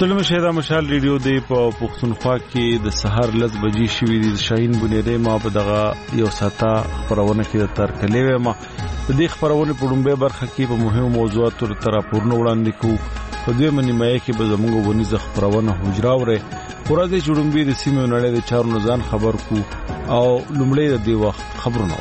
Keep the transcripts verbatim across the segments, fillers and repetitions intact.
ستړي مشه د مشال ریډیو دی په پښتونخوا کې د سحر لس بجې شوې دي. شاهین بنيره ما په دغه یو ساته خبرونه کې د تر کلیوي ما د دې خبرونه په ډومبه برخه کې په مهمو موضوعاتو تر راپورونه وړاندې کوو. په دې منی مې کې به زموږ ونیزه خبرونه حجرا وره ورځې جوړمبي د سیمې نړۍ د چارو نزان خبر کو او لومړی د دې وخت خبرونه.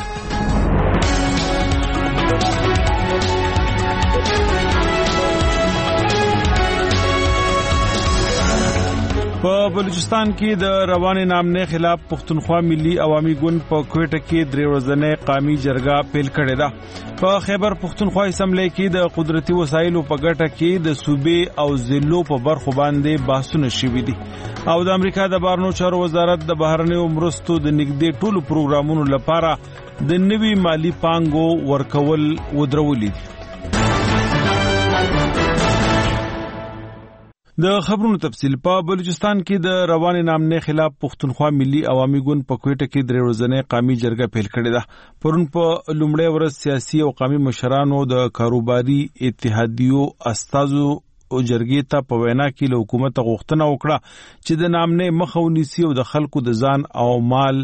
په بلوچستان کې د روان نامنه خلاف پښتونخوا ملي عوامي ګوند په کوټه کې درې ورځې قومي جرګه پیل کړې ده. په خیبر پښتونخوا اسمبلی کې د قدرتي وسایلو په ګټه کې د صوبې او ضلعو په برخو باندې بحثونه شوي دي او د امریکا د بهرنیو چارو وزارت د بهرنیو مرستو د نږدې ټولو پروګرامونو لپاره د نوي مالی پانګو ورکول ودرولې دي. د خبرونو تفصیل. په بلوچستان کې د روان نامنه خلاف پښتونخوا ملي عوامي ګوند په کوټه کې درې ورځې قومي جرګه پیل کړې ده. پرون په لومړی ورځ سیاسي او قومي مشرانو د کاروباري اتحادیو استازو او جرګې ته په وینا کې له حکومت غوښتنه وکړه چې د نامنه مخه ونیسي او د خلکو د ځان او مال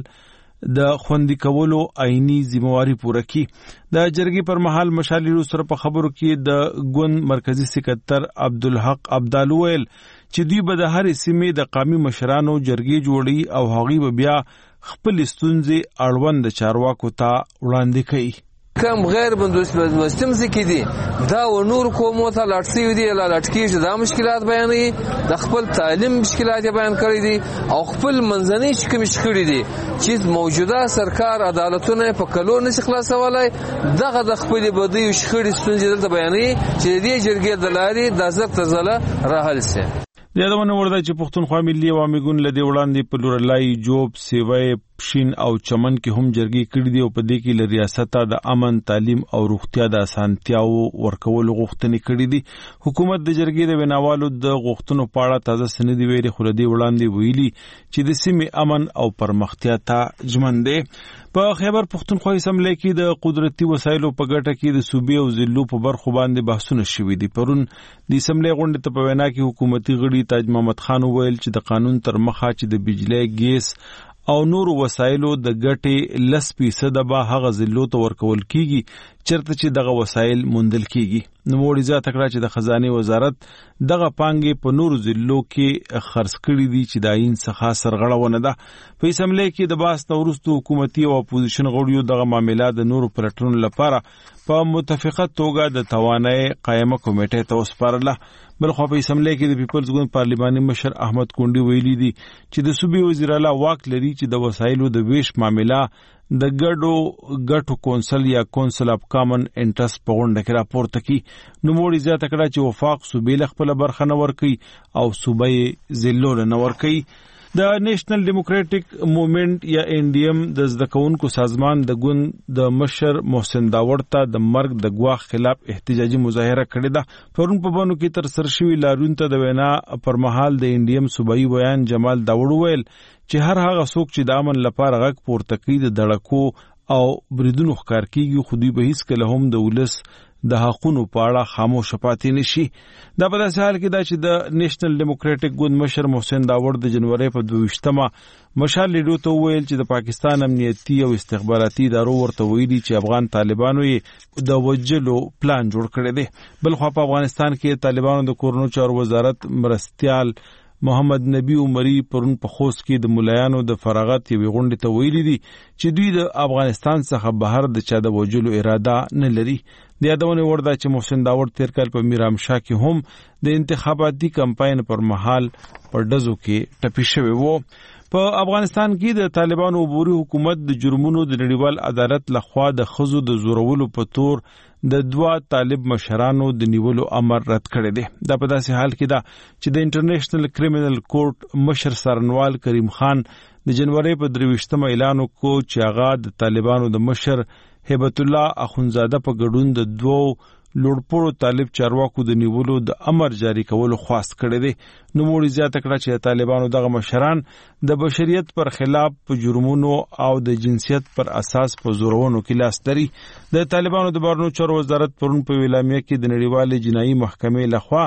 د خوندي کولو عیني ذمہواری پوره کړي. د جرګې پر مهال مشالې سره په خبرو کې د ګوند مرکزی سکرټر عبدالحق عبدال ویل چې دوی به د هر سیمې د قومي مشرانو جرګې جوړي او هغوی به بیا خپل ستونزې اړوند چارواکو ته وړاندې کوي. کم غیر بندوبستم ذکی دي دا و نور کومو ته لاټسی دي لا لاټکیږي دا مشکلات بیانې د خپل تعلیم مشکلات بیان کړی دي او خپل منځني شکم مشکل دي چې موجوده سرکار عدالتونه په کلو نشي خلاصولای دغه د خپل بدی او شخړې ستونزې دلته بیانې چې دې جرګې د لاري د زړه تزله راحل سي. د یادونه ورده چې پښتونخوا ملي عوامي ګوند لدی وړاندې په لورلای جوب سیوای پښین او چمن کې هم جرګې کړې دي او په دې کې ل ریاست د امن تعلیم او روغتیا د اسانتیاو ورکول غوښتنې کړې دي. حکومت د جرګې د ویناوالو د غوښتنو په اړه تازه سندې ویلي خو لدی وړاندې ویلي چې د سیمې امن او پرمختیا ته ژمن دي. په خیبر پښتونخوا اسمبلی کې د قدرتي وسایلو په ګټه کې د صوبې او ضلعو په برخو باندې بحثونه شوي دي. پرون د اسمبلی غونډې ته په وینا کې حکومتي غړي تاج محمد خان ویل چې د قانون تر مخه چې د بجلی ګیس او نور وسایلو د ګټې لس فیصد به هغه ضلعو ته ورکول کیږي چرته چې دغه وسایل موندل کیږي. نو موړي ځات کړه چې د خزانه وزارت دغه پانګې په نور ضلعو کې خرڅ کړي دي چې د عین څخه سرغړونه ده. په اسمبلی کې د باس نورستو حکومتي او اپوزیشن غړیو دغه معاملات د نور پلټون لپاره په متفقه توګه د توانای قائمه کمیټې ته وسپارله. بلخو په اسمبلی کې د پیپلز ګوند پارلیماني مشر احمد کونډي ویلي دي چې د صوبې وزیر اعلی واک لري چې د وسایلو د ویش معاملہ د ګډو ګټو کونسل یا کونسل اف کامن انټرست په غونډه کې راپورته کی. نو موړي زیاته کړه چې وفاق صوبې له خپل برخه نه ورکي او صوبې ضلعو نه ورکي. د نېشنل ډیموکراټک موومېنټ یا ان ډي ایم د زدکونکو سازمان د ګوند د مشر محسن داوړ ته د مرګ د ګواښ خلاف احتجاجي مظاهره کړې ده. پرون په بانو کې تر سره شوی لارون ته د وینا پر مهال د ان ډي ایم صوبایي بیان جمال داوړ ویل چې هر هغه څوک چې د امن لپاره غږ پورته کوي د دړکو او بریدونو ښکار کیږي خو دوی به هیڅ کله هم د ولس د حقونو په اړه خاموش پاتې نشي. دا په داسې حال کې دا چې د نېشنل ډیموکراټک ګوند مشر محسن داوړ د جنوري په دویشتمه مشال لیډو ته ویل چې د پاکستان امنیتي او استخباراتي ادارو ورته ویلي چې افغان طالبانو یې د وجلو پلان جوړ کړی دی. بلخو په افغانستان کې طالبانو د کورونو چارو وزارت مرستيال محمد نبی عمری پرون په خوست کې د ملایانو د فراغت یوې غونډې ته ویلي دي چې دوی د افغانستان څخه بهر د چا د وجلو اراده نه لري. د یادونه ورده چې محسن داوړ تیر کال په میرامشاه کې هم د انتخاباتي کمپاین پر مهال پر ډزو کې ټپي شوی وو. په افغانستان کې د طالبانو عبوري حکومت د جرمونو د نړیوال عدالت لخوا د خزو د زورولو په تور د دوا طالب مشرانو د نیولو امر رد کړی دی. دا په داسې حال کې ده چې د انټرنیشنل کریمینل کورټ مشر سرنوال کریم خان د جنوري په درويشتمه اعلان وکړ چې هغه د طالبانو د مشر هیبت الله اخونزاده په ګډون د دوو لوړپوړو طالب چارواکو د نیولو د امر جاری کولو خواست کړی دی. نو موړي زیاته کړه چې طالبانو دغه مشران د بشریت پر خلاف په جرمونو او د جنسیت پر اساس په زورونو کې لاس لري. د طالبانو د بهرنیو چارو وزارت پرون په اعلامیه کې د نړیوالې جنایي محکمې لخوا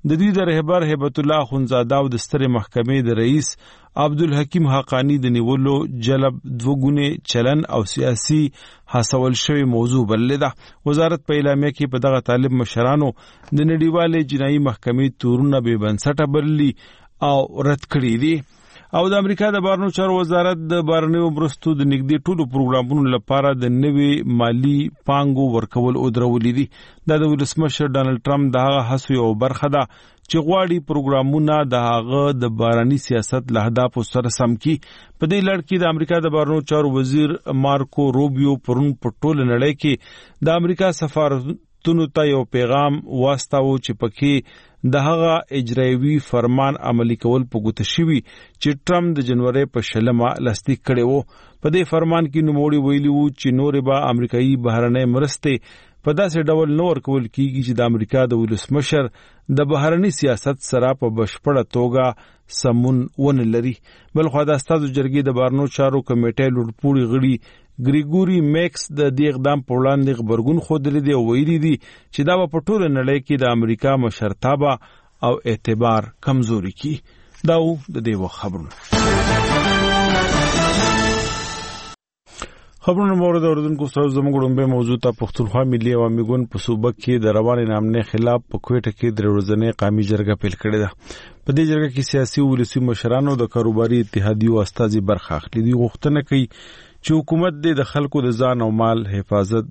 د دوی د رهبر هیبت الله اخوندزاده او د سترې محکمې د رئیس عبدالحکیم حقانی د نیولو جلب دوګونې چلن او سیاسي حاصل شوی موضوع بللې ده. وزارت په اعلامیه کې په دغه طالب مشرانو د نړیوالې جنایي محکمې تورونه بې بنسټه بللي او رد کړي دي. او د امریکا د بهرنیو چارو وزارت د بهرنیو مرستو د نږدې ټولو پروګرامونو لپاره د نوي مالی پانګو ورکول او درولې دي. دا د ولسمشر ډانلډ ټرمپ د هغه هڅو یو برخه ده چې غواړي پروګرامونه د هغه د بهرني سیاست له اهدافو سره سم کړي. په دې لړ کې د امریکا د بهرنیو چارو وزیر مارکو روبیو پرون په ټوله نړۍ کې د امریکا سفارتونو ته یو پیغام واستاوه چې پکې د هغه اجرایوي فرمان عملی کول په ګوته شوی چې ټرمپ د جنوري په شلمه لاسلیک کړی وو. په دې فرمان کې نوموړي ویلي وو چې نورې به امریکایي بهرنۍ مرستې په داسې ډول نه ورکول کیږي چې د امریکا د ولسمشر د بهرني سیاست سره په بشپړه توګه سمون ونه لري. بلخو د استازو جرګې د بهرنیو چارو کمیټې لوړپوړي غړي ګریګوري میکس د دې اقدام په وړاندې غبرګون ښودلی دی او ویلي دي چې دا به په ټوله نړۍ کې د امریکا مشرتابه او اعتبار کمزوري کړي. دا و د دې وخت خبرونه. خبرونه مورد اوریدونکو سره زموږ ډومبه موضوع ته پښتونخوا ملي عوامي ګوند په صوبه کې د روانې نامنې خلاف په کوټه کې د ورځنۍ قومي جرګه پیل کړې ده. په دې جرګه کې سیاسي ولسي مشرانو د کاروباري اتحادیو استازي برخه اخلي. دوی غوښتنه کوي چې حکومت د خلکو د ځان او مال حفاظت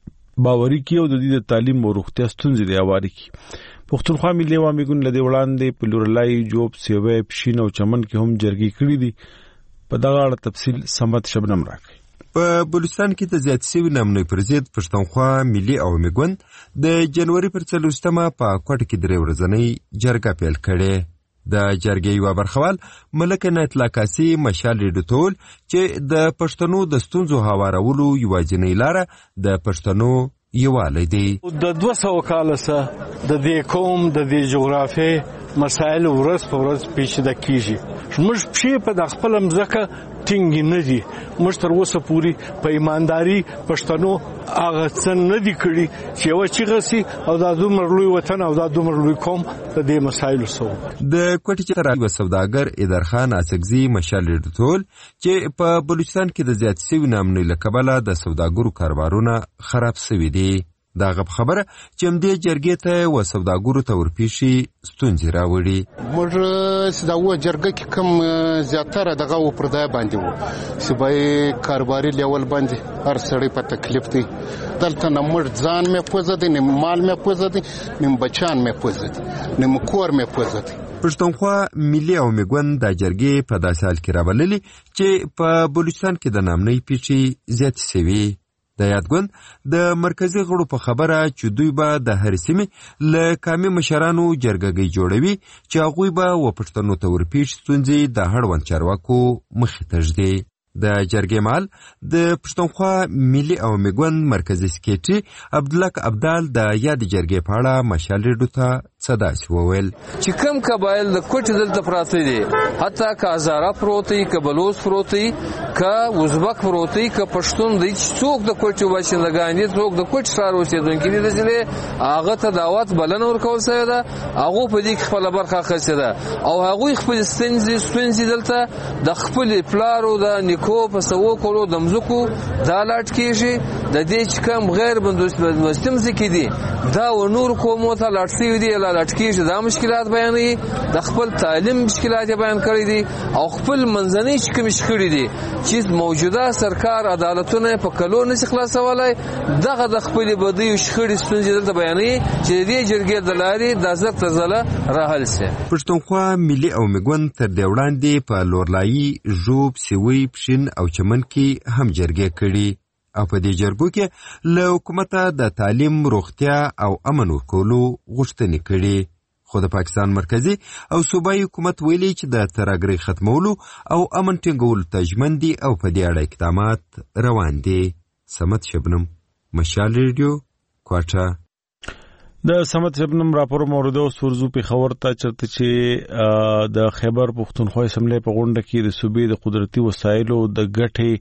باوري کړي او د دې د تعلیم او روغتیا ستونزې د اواري کړي. پښتونخوا ملي عوامي ګوند له دې وړاندې په لورلای جوب سیوی پښین او چمن کې هم جرګې کړې دي. په دغه اړه تفصیل سمت شبنم راکړي. په بلوچستان کې د زیات شوي نامنوي پر ضد پښتونخوا ملي عوامي ګوند د جنوري پر څلوېښتمه په کوټه کې درې ورځنۍ جرګه پیل کړې. د جرګې یو برخوال ملک عنایت الله کاسي مشال ډټول چې د پښتنو د ستونزو هوارولو یوازینۍ لاره د پښتنو یووالی دی. د دوه سوه کاله څخه د دې قوم د دې جغرافیې مسایل ورځ په ورځ پیچیده کیږي. موږ پښې په د خپل مځکه ټینګې نه دي. موږ تر اوسه پورې په ایمانداري پښتنو هغه څه نه دي کړي چې یوه چیغه سي او دا دومره لوی وطن او دا دومره لوی قوم د دې مسایلو سره. د کوټې څخه راغلی سوداګر ادرخان اسکزي مشال ډټول چې په بلوچستان کې د زیات شوي نامنوي له کبله د سوداګرو کاروبارونه خراب شوي دي. دا غب خبره چې همدې جرګې ته و سوداګرو ته ورپېښې ستونزې راوړي. موږ چې دا اووه جرګه کې کوم زیاتره دغه و پر ځای باندې وو چې به کاروباري لیول باندې هر سړی په تکلیف دی. دلته نه موږ ځان مې پوزه دی، نیم مال مې پوزه دی، نیم بچان مې پوزه دی، نیم کور مې پوزه دی. پښتونخوا ملي عوامي ګوند دا جرګې په داسې حال کې راوللې چې په بلوچستان کې د نامنۍ پیښې زیاتې شوي. د یاد ګوند د مرکزي غړو په خبره چې دوی به د هرې سیمې له قومي مشرانو جرګهګۍ جوړوي چې هغوی به و پښتنو ته ورپېښ ستونزې د اړوند چارواکو مخې ته ږدي. د جرګې مهال د پښتونخوا ملي عوامي ګوند مرکزي سکرټري عبدالحق ابدال د یاد جرګې په اړه مشال ریډیو ته څه داسې وویل چې کوم قبایل د کوټې دلته پراته دي، حتی که هزاره پروت وي، که بلوچ پروت وي، که ازبک پروت وي، که پښتون دی، څوک د کوټې باشندګان دي، څوک د کوټې ښار اوسېدونکي دي، چې هغه ته دعوت بلنه ورکول شوې ده، هغو په دې کې خپله برخه اخیستې ده او هغوی خپلې ستونزې ستونزې دلته د خپلې پلارو د نیکو په سوو کولو د مځکو دا لاټ کېږي. د دې چې کوم غیر بندوبستي مځکې دي دا و نور قومو ته لاټ شوي دي، لاټ کېږي، دا مشکلات بیانوي، د خپل تعلیم مشکلات یې بیان کړي دي او خپل منځنۍ چې کومې شخړې دي چې موجوده سرکار عدالتونه په کلو نشي خلاصولی، دغه د خپلې بدیو شخړې ستونزې دلته بیانوي چې د دې جرګې د لارې دا زر تر زله راحل شي. پښتونخوا ملي عوامي ګوند تر دې وړاندې په لورلایي، ژوب، سیوی، پښین او چمن کې هم جرګې کړي او په دې جرګو کې له حکومته د تعلیم، روغتیا او امن ورکولو غوښتنې کړي. خو د پاکستان مرکزي او صوبایي حکومت ویلي چې د ترهګرۍ ختمولو او امن ټینګولو ته ژمن دي او په دې اړه اقدامات روان دي. سمت شبنم، مشال ریډیو، کوټه. د سمت شبنم راپور مورده سورزو په خبر ته چرته چې د خیبر پښتونخوا اسمبلی په غونډه کې د صوبې د قدرتي وسایلو د ګټې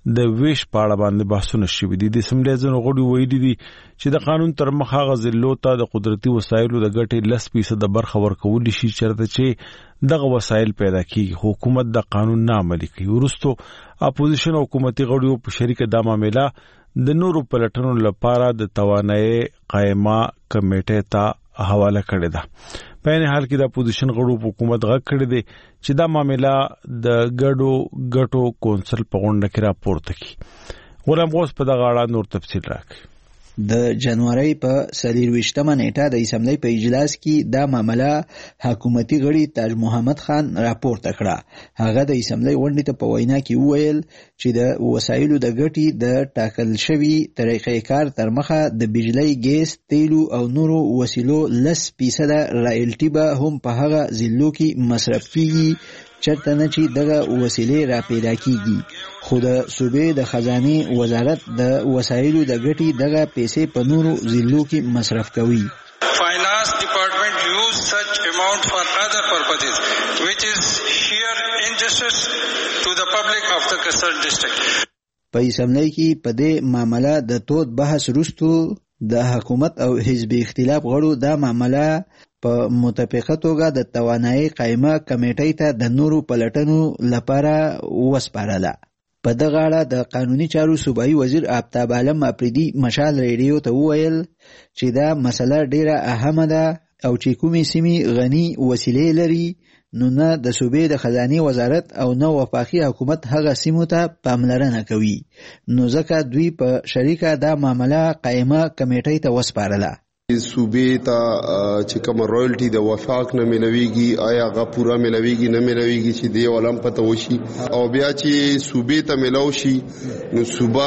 د ویش په اړه باندې بحثونه شوي دي. د اسمبلی ځینو غړو ویلي دي چې د قانون تر مخه هغه ضلعو ته د قدرتي وسایلو د ګټې لس فیصده برخه ورکولی شي چېرته چې دغه وسایل پیدا کیږي. حکومت د قانون نه عملي کوي. وروستو اپوزیشن او حکومتي غړو په شریکه دا معامله د نورو پلټنو لپاره د توانایي قائمه کمیټې ته حواله کړې ده. په این حال کې د اپوزیشن غړو په حکومت غږ کړی دی چې دا معامله د ګډو ګټو کونسل په غونډه کې راپورته کړي. غلام غوث په دغه اړه نور تفصیل راکړي. د جنوري په څلرویشتمه نیټه د اسمبلی په اجلاس کې دا معامله حکومتي غړي تاج محمد خان راپورته کړه. هغه د اسمبلی غونډې ته په وینا کې وویل چې د وسایلو د ګټې د ټاکل شوي طریقې کار تر مخه د بجلی، ګیس، تیلو او نورو وسیلو لس فیصده رایلټي به هم په هغه ضلعو کې مصرف کیږي چرته نه چې دغه وسیلې را پیدا کیږي. خو د صوبې د خزانه وزارت د وسایلو د ګټې دغه پیسې په نورو ضلعو کې مصرف کوي. Finance department use such amount for other purposes which is sheer injustice to the public of the concerned district. په اسمبلی کې په دې معامله د تود بحث وروسته د حکومت او حزب اختلاف غړو دا معامله په متفقه توګه د توانایي قائمه کمیټې ته د نورو پلټنو لپاره وسپارله. په دغه اړه د قانوني چارو صوبایي وزیر آفتاب عالم افریدي مشال ریډیو ته وویل چې دا مسله ډیره اهمه ده او چې کومې سیمې غني وسیلې لري نو نه د صوبې د خزانه وزارت او نه وفاقي حکومت هغه سیمو ته پاملرنه کوي، نو ځکه دوی په شریکه دا معامله قائمه کمیټې ته وسپارله. صوبې ته چې کوم رویالټي د وفاق نه ملويږي آیا هغه پورا ملويږي نه ملويږي چې دی ولهم پته وشي، او بیا چې صوبې ته ملو شي نو صوبه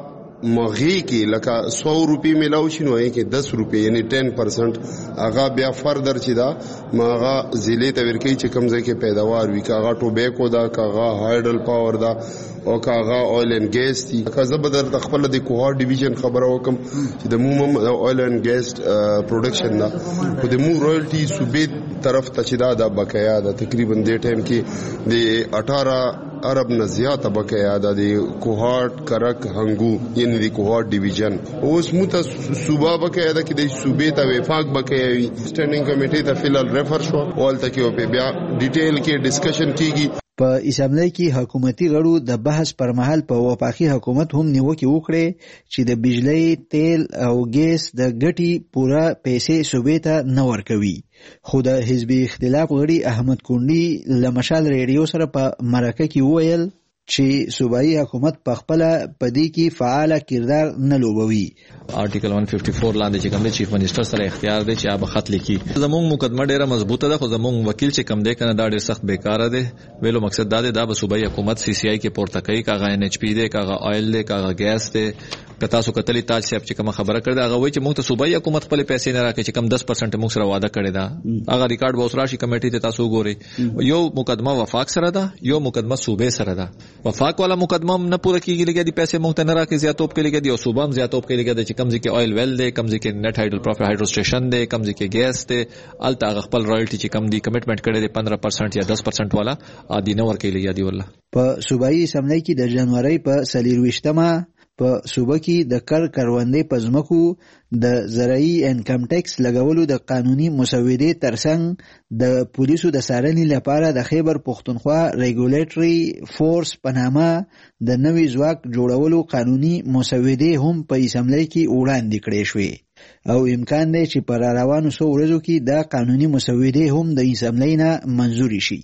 مغی کې لکه سو روپی ملاو شي نو یې کې دس روپی یعنی ټین پرسنٹ هغه بیا فردر چې دا ماغه ضلع ته ورکی چې کم ځای کې پیداوار وي، کاغه ټوبیکو دا، کاغه هایډل پاور دا او کاغه اویل اینڈ ګیس دي. کزه بدر د خپل د کوهار ډیویژن خبره وکم چې د مومم اویل اینڈ ګیس پروډکشن دا خو د مو رویالټي صوبې طرف ته چې دا د بقایا د تقریبا د ټیم کې د اٹھارہ ارب نه زیاته بقایا د کوهار کرک هنګو یعنی د کوهار ډیویژن اوس مت صوبه بقایا د کې د صوبې ته وفاق بقایا وي. سټینډینګ کمیټې ته فلال ریفر شو ولته کې په بیا ډیټیل کې ډسکشن کیږي. په اسمبلی کې حکومتي غړو د بحث پر مهال په وفاقي حکومت هم نیوکه وکړه چې د بجلی، تیل او ګیس د ګټې پورا پیسې صوبې ته نه ورکوي. خو د حزب اختلاف غړي احمد کونډي له مشال ریډیو سره په مرکه کې وویل چې صوبایي حکومت په خپل پدې کې فعال کردار نه لوبوي. آرټیکل one fifty-four لاندې چې کوم دی چیف منسٹر سره اختیار دی چې هغه خط لیکي. زموږ مقدمه ډیره مضبوطه ده خو زموږ وکیل چې کوم دی کنه دا ډیر سخت بیکاره دی. ویلو مقصد دا دی دا به صوبایي حکومت سی سی آی کې پورته کوي، کاغه ان ایچ پی دی، کاغه آیل دی، کاغه ګیس دی. کتا سو کتلی تاج صاحب چې کوم خبره کړه هغه وایي چې موږ ته صوبایي حکومت خپل پیسې نه راکړي چې کم ten percent موږ سره وعده کړی دا. هغه ریکارډ به اوس راشي کمیټې ته تاسو ګورئ. یو مقدمه وفاق سره ده، یو مقدمه صوبې سره ده. وفاق والا مقدمه نه پوره کیږي لګي د پیسې موږ ته نه راکړي زیاتوب کې لګي او صوبام زیاتوب کې لګي چې کم ځکه آیل ویل دی، کم ځکه نت هایډرو پروفیټ هایډرو سټیشن دی، کم ځکه ګیس دی. الته خپل رایلټي چې کم دی کمټمنټ کړی دی fifteen percent یا ten percent والا ادي نه ورکې لګي دی والله. په صوبایي اسمبلی کې د جنوري په څلرویشتمه په صوبه کې د کر کروندې په ځمکو د زرعي انکم ټیکس لګولو د قانوني مسودې ترڅنګ د پولیسو د څارنې لپاره د خیبر پښتونخوا ریګولیټري فورس په نامه د نوي ځواک جوړولو قانوني مسودې هم په اسمبلی کې وړاندې کړې شوې او امکان دی چې پر روانو څو ورځو کې د قانوني مسودې هم د اسمبلی نه منظوري شي.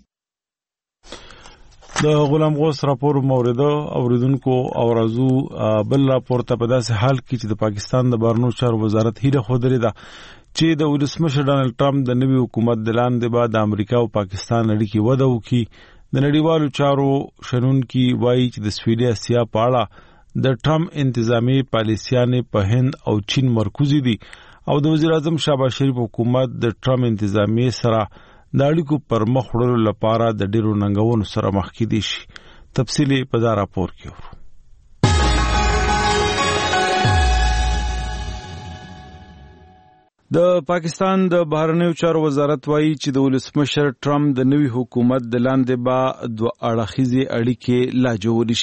د غلام غوث راپور مورده اوریدونکو او رازو بل راپور ته په داسې حال کې چې د پاکستان د بهرنیو چارو وزارت هیله خوده ده چې د ولسمشر ډانلډ ټرمپ د نوي حکومت د لاندې بعد د امریکا او پاکستان اړیکې وده وکړي. د نړیوالو چارو شنونکي وایي چې د سویلي اسیا په اړه د ټرمپ انتظامی پالیسیانې په هند او چین مرکزي دي او د وزیر اعظم شهباز شریف حکومت د ټرمپ انتظامی سره د اړیکو پر مخ وړلو لپاره د ډیرو ننګونو سره مخ کېدی شي. تفصیل په دا راپور کې ورو. د پاکستان د بهرنیو چارو وزارت وایي چې د ولسمشر ټرمپ د نوي حکومت د لاندې به دوه اړخیزې اړیکې لا جوړې شي.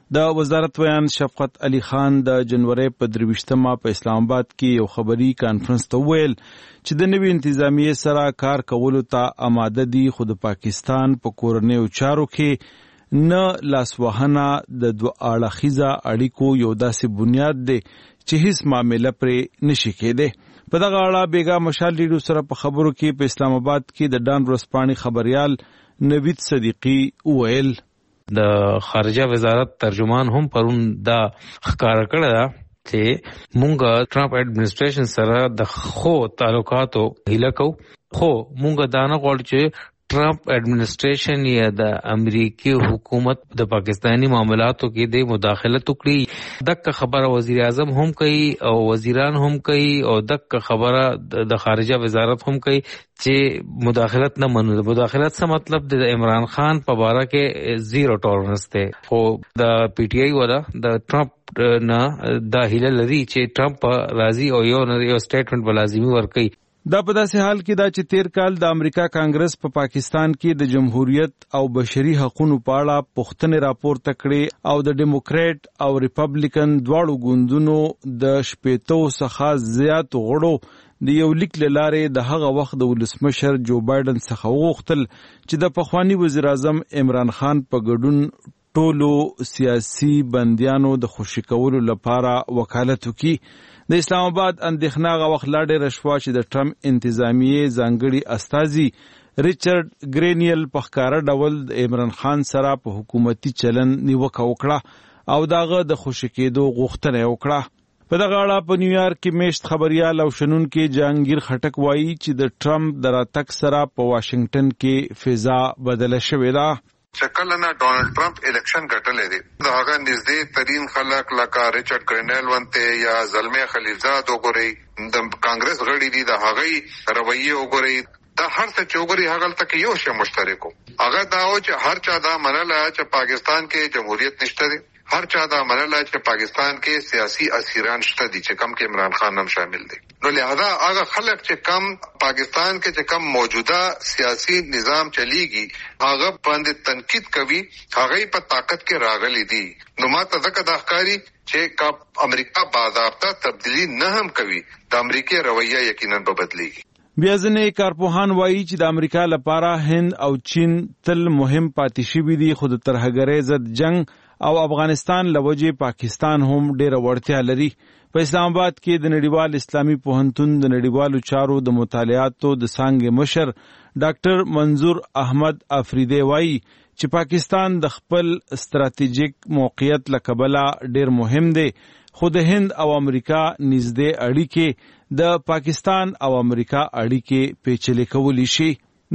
د وزارت ویان شفقت علي خان د جنوري په درويشتمه په اسلام آباد کې یو خبري کانفرنس ته ویل چې د نوي انتظامیه سره کار کولو ته آماده دي، خو د پاکستان په کورنیو چارو کې نه لاسوهنه د دوه اړخیزه اړیکو یو داسې بنیاد دی چې هیڅ معامله پرې نشي کېدی. په دغه اړه بیګا مشال ریډیو سره په خبرو کې په اسلام آباد کې د ډان ورسپاني خبريال نوید صدیقی ویل د خارجه وزارت ترجمان هم پرون دا ښکار کړی دا چې مونږ ټرمپ اډمنسټریشن سره د خو تعلقاتو هیله کو، خو مونږ دا نه غواړو چې ټرمپ اډمنسټریشن یا د امریکای حکومت د پاکستانی معاملاتو کې د مداخلت وکړي. دغه خبره وزیر اعظم هم کوي او وزیران هم کوي او دغه خبره د خارجه وزارت هم کوي چې مداخلت نه منو. مداخلت څه مطلب د عمران خان په باره کې زیرو ټولرنس دی، خو د پی ټی آی ولا د ټرمپ نه د هیله لري چې ټرمپ راضي او یو یو سټیټمنټ بلازمي ورکړي. دا په داسې حال کې دا چې تیر کال د امریکا کانګرس په پا پاکستان کې د جمهوریت او بشري حقوقو په اړه پوښتنې راپورته کړې او د ډیموکریټ او ریپبلیکن دواړو ګوندونو د شپېتو څخه زیات غړو د یو لیک لاره د هغه وخت د ولسمشر جو بایدن څخه وغوښتل چې د پخوانی وزیر اعظم عمران خان په ګډون ټولو سیاسي بندیانو د خوشی کولو لپاره وکالت وکړي. د اسلام آباد اندېښنه غو وخت لا ډېره شوه چې د ټرمپ انتظامیه ځانګړي استازي ریچارډ ګرینیل په ښکاره ډول د عمران خان سره په حکومتي چلن نیوکه وکړه او داغه د خوشی کېدو غوښتنه وکړه. په دغه اړه په نیویارک کې میشت خبريال او شنونکو جهانگیر خټک وایي چې د ټرمپ د راتګ سره په واشنگټن کې فضا بدله شوې ده. شکل نه ډونالد ټرمپ الیکشن ګټلې دي، د هغه نږدې ترين خلک لکه ریچارډ ګرینیل ونته یا زلمه خلیلزاد وګوري، د کانګرس غړي دي، د هغه رویه وګوري، دا هر څه چوغري هغه تک یو شی مشترکو. هغه دا او چې هر چا دا منله چې پاکستان کې جمهوریت نشته دي، هر چا دا منله چې پاکستان کې سیاسي اسیران شته دي چې کم کې عمران خان هم شامل دي. نو لہذا هغه خلک چې کم پاکستان کې چې کم موجوده سیاسي نظام چلیږي هغه باندې تنقید کوي، هغه په طاقت کې راغلي دي. نو ماته ځکه دا ښکاري چې کا امریکا باضابطه تبدیلی نه هم کوي، د امریکای رویه یقینا به بدلیږي. بیا ځینې کارپوهان وایي چې د امریکا لپاره هند او چین تل مهم پاتې شوي دي، خو د ترهګرۍ ضد جنگ او افغانستان لوجې پاکستان هم ډېره وړتیا لري. په اسلام آباد کې د نړیوال اسلامي پوهنتون د نړیوالو چارو د مطالعاتو د څانګې مشر ډاکټر منظور احمد افریدی وایي چې پاکستان د خپل ستراتیژیک موقعیت له کبله ډېر مهم دی، خو د هند او امریکا نږدې اړیکې د پاکستان او امریکا اړیکې پیچلې کولی شي.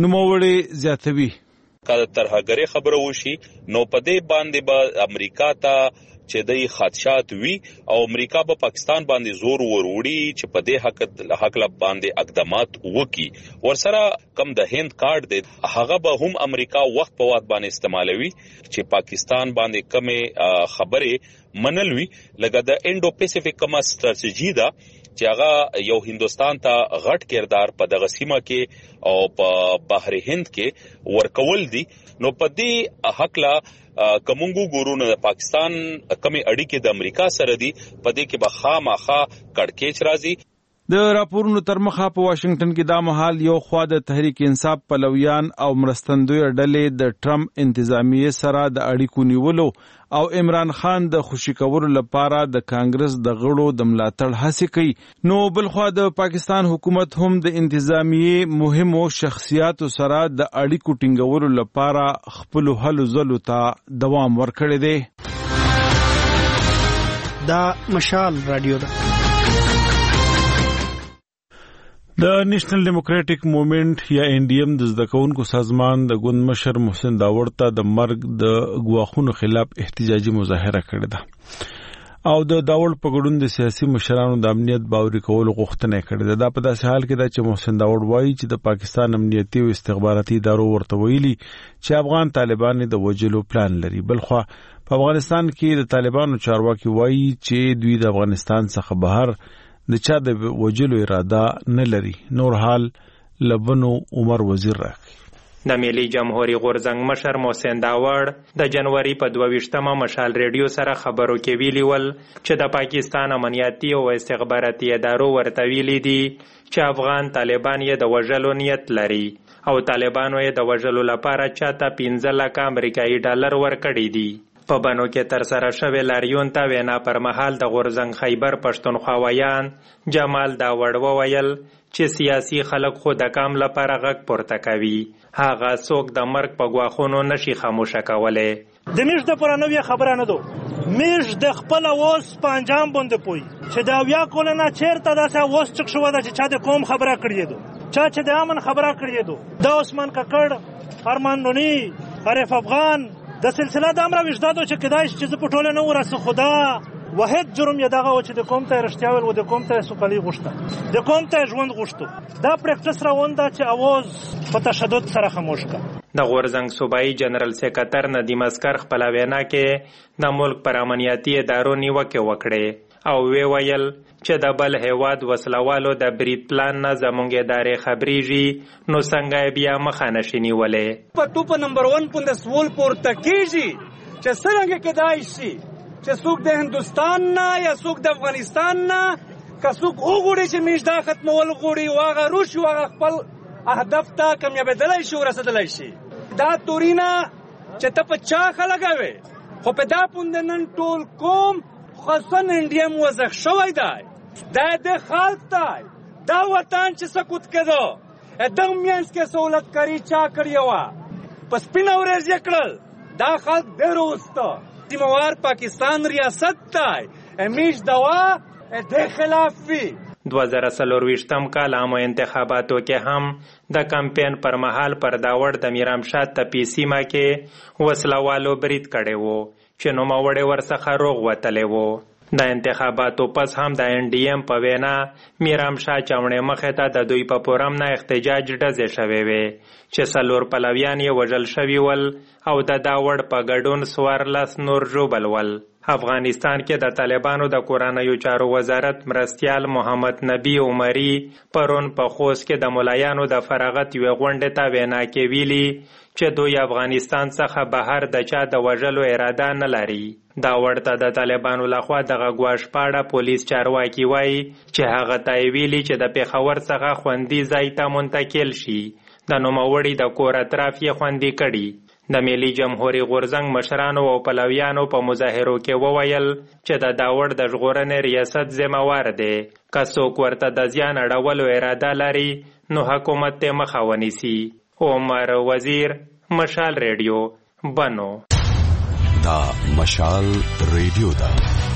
نوموړی زیاتوي کله ترهګری خبره وشي نو په دې باندې به امریکا ته چې د خدشات وی او امریکا په پاکستان باندې زور وروړي چې په دې حق حق لب باندې اقدامات وکي. ورسره کم د هند کارت دی هغه به هم امریکا وخت په وخت باندې استعمالوي چې پاکستان باندې کمه خبره منلوي، لکه د انډو پیسفیک کما ستراتیژي دا چې هغه یو هندستان ته غټ کردار په دغه سیمه کې او په بحر هند کې ورکول دي. نو په دې حق لا کومګو ګورونه د پاکستان کمی اړیکې د امریکا سره دي، په دې کې به خامخا کړکېچ راځي. د راپورونو تر مخه په واشنگټن کې دا مهال یو خوا د تحریک انصاف پلویان او مرستندوی ډلې د ټرمپ انتظامیه سره د اړیکو نیولو او عمران خان د خوشی کولو لپاره د کانګرس د غړو د ملاتړ هڅه کوي. نو بل خوا د پاکستان حکومت هم د انتظامیه مهمو شخصیاتو سره د اړیکو ټینګولو لپاره خپل هلو ځلو ته دوام ورکړی دی. دا مشال رادیو ده. د نېشنل ډیموکراټک موومېنټ یا ان ډي ایم د زده کوونکو سازمان د ګوند مشر محسن داوړ ته د مرګ د ګواښونو خلاف احتجاجي مظاهره کړې ده او د داوړ په ګډون د سیاسي مشرانو د امنیت باوري کولو غوښتنه کړې ده. دا په داسې حال کې ده چې محسن داوړ وایي چې د پاکستان امنیتي او استخباراتي ادارو ورته ویلي چې افغان طالبان د وجلو پلان لري. بلخوا په افغانستان کې د طالبانو چارواکي وایي چې دوی د افغانستان څخه بهر د چا د وجلو اراده نه لري. نور حال لبنو عمر وزیر راکړي. د ملي جمهوریت غورځنګ مشر محسن داوړ د جنوري په دوه ویشتمه مشال ریډیو سره خبرو کې ویلي ول چې د پاکستان امنیتي او استخباراتي ادارو ورته ویلي دي چې افغان طالبان یې د وژلو نیت لري او طالبانو یې د وژلو لپاره چاته پنځه لکه امریکایي ډالر ورکړي دي. په بنو کې تر سره شوې لاریون ته وینا پر مهال د غورځنګ خیبر پښتونخوا ویان جمال داوړ وویل چې سیاسي خلک خو د کام لپاره غږ پورته کوي، هغه څوک د مرګ په ګواښونو نشي خاموشه کولی. د میش د پوره نوې خبره نه دو میش د خپل اوس په انجام باندې پوي چې دا بیا کوله نه چیرته داسې اوس چک شو ده چې چا د قوم خبره کړې دو چا چې د امن خبره کړې دو دا عثمان ککړ ارمان نونی عارف افغان د سلسله د امر وجدادو چې کدای چې په ټوله نه ورسه خدا واحد جرم یې دغه و چې د قوم ته رښتیا ویل و د قوم ته سوکالي غوښته د قوم ته ژوند غوښتو. دا پریکټس روان ده چې اواز په تشدد سره خاموش کا. د غورځنګ صوبایي جنرال سیکرټر ندیم اسکر خپل وینا کې د ملک پر امنیتي ادارو نیوکه وکړه او وی ویل چې د بل هیواد وسلوالو د برید پلان نه زمونږ ادارې خبريږي نو څنګه بیا مخه نشي نیولې. په ټوپ نمبر ون پوند سوال پورته کیږي چې څنګه کېدای شي چې څوک د هندستان نه یا څوک د افغانستان نه که څوک وګوري چې میش دا ختمول غوړي واغه روش واغه خپل اهداف ته کامیابېدلی شي ورسېدلی شي. دا تورینا چې ته په چا خلګوي خو په دا پوند نن ټول قوم خاصن انډیا موزخ شوی دی دا د خلک دی دا وطن چې سکوت کړو د مینس کې سہولت کری چا کړی و په سپین اورز یې کړل دا خلک ډېر وسته دیموار پاکستان ریاست تای امیش دوا د خلاف وی. دوه زره څلرویشتم کال عامو انتخاباتو کې هم د کمپین پر مهال پر داوړ د میرامشاه تپې سیمه کې وسلوالو برید کړی و چې نوموړی ورڅخه روغ وتلی و. د انتخاباتو پس هم د ان ډي ایم په وینا میرامشاه چاونې مخې ته د دوی په پورم نه احتجاج ډزې شوې وې چې څلور پلویان یې وژل شوي ول او د داوړ په ګډون څوارلس نور ژوبل ول. افغانستان کې د طالبانو د کورنیو چارو وزارت مرستیال محمد نبی عمری پرون په خوست کې د ملایانو د فراغت یوې غونډې ته وینا کې ویلي چې دوی افغانستان څخه بهر د چا د وژلو اراده نه لري. دا ورته د طالبانو لخوا دغه ګواښ پاړه پولیس چارواکي وایي چې هغه ته ویلي چې د پیښور څخه خوندي ځای ته منتقل شي. د نوموړي د کور اطراف یې خوندي کړي. د ملي جمهوریت غورځنګ مشرانو او پلویانو په مظاهرو کې وویل چې د داوړ د ژغورنې ریاست ذمہوار دی. که څوک ورته د زیان اړولو اراده لري نو حکومت ته مخه ونیسي. عمر وزیر، مشال ریډیو، بنو. دا مشال ریډیو دا.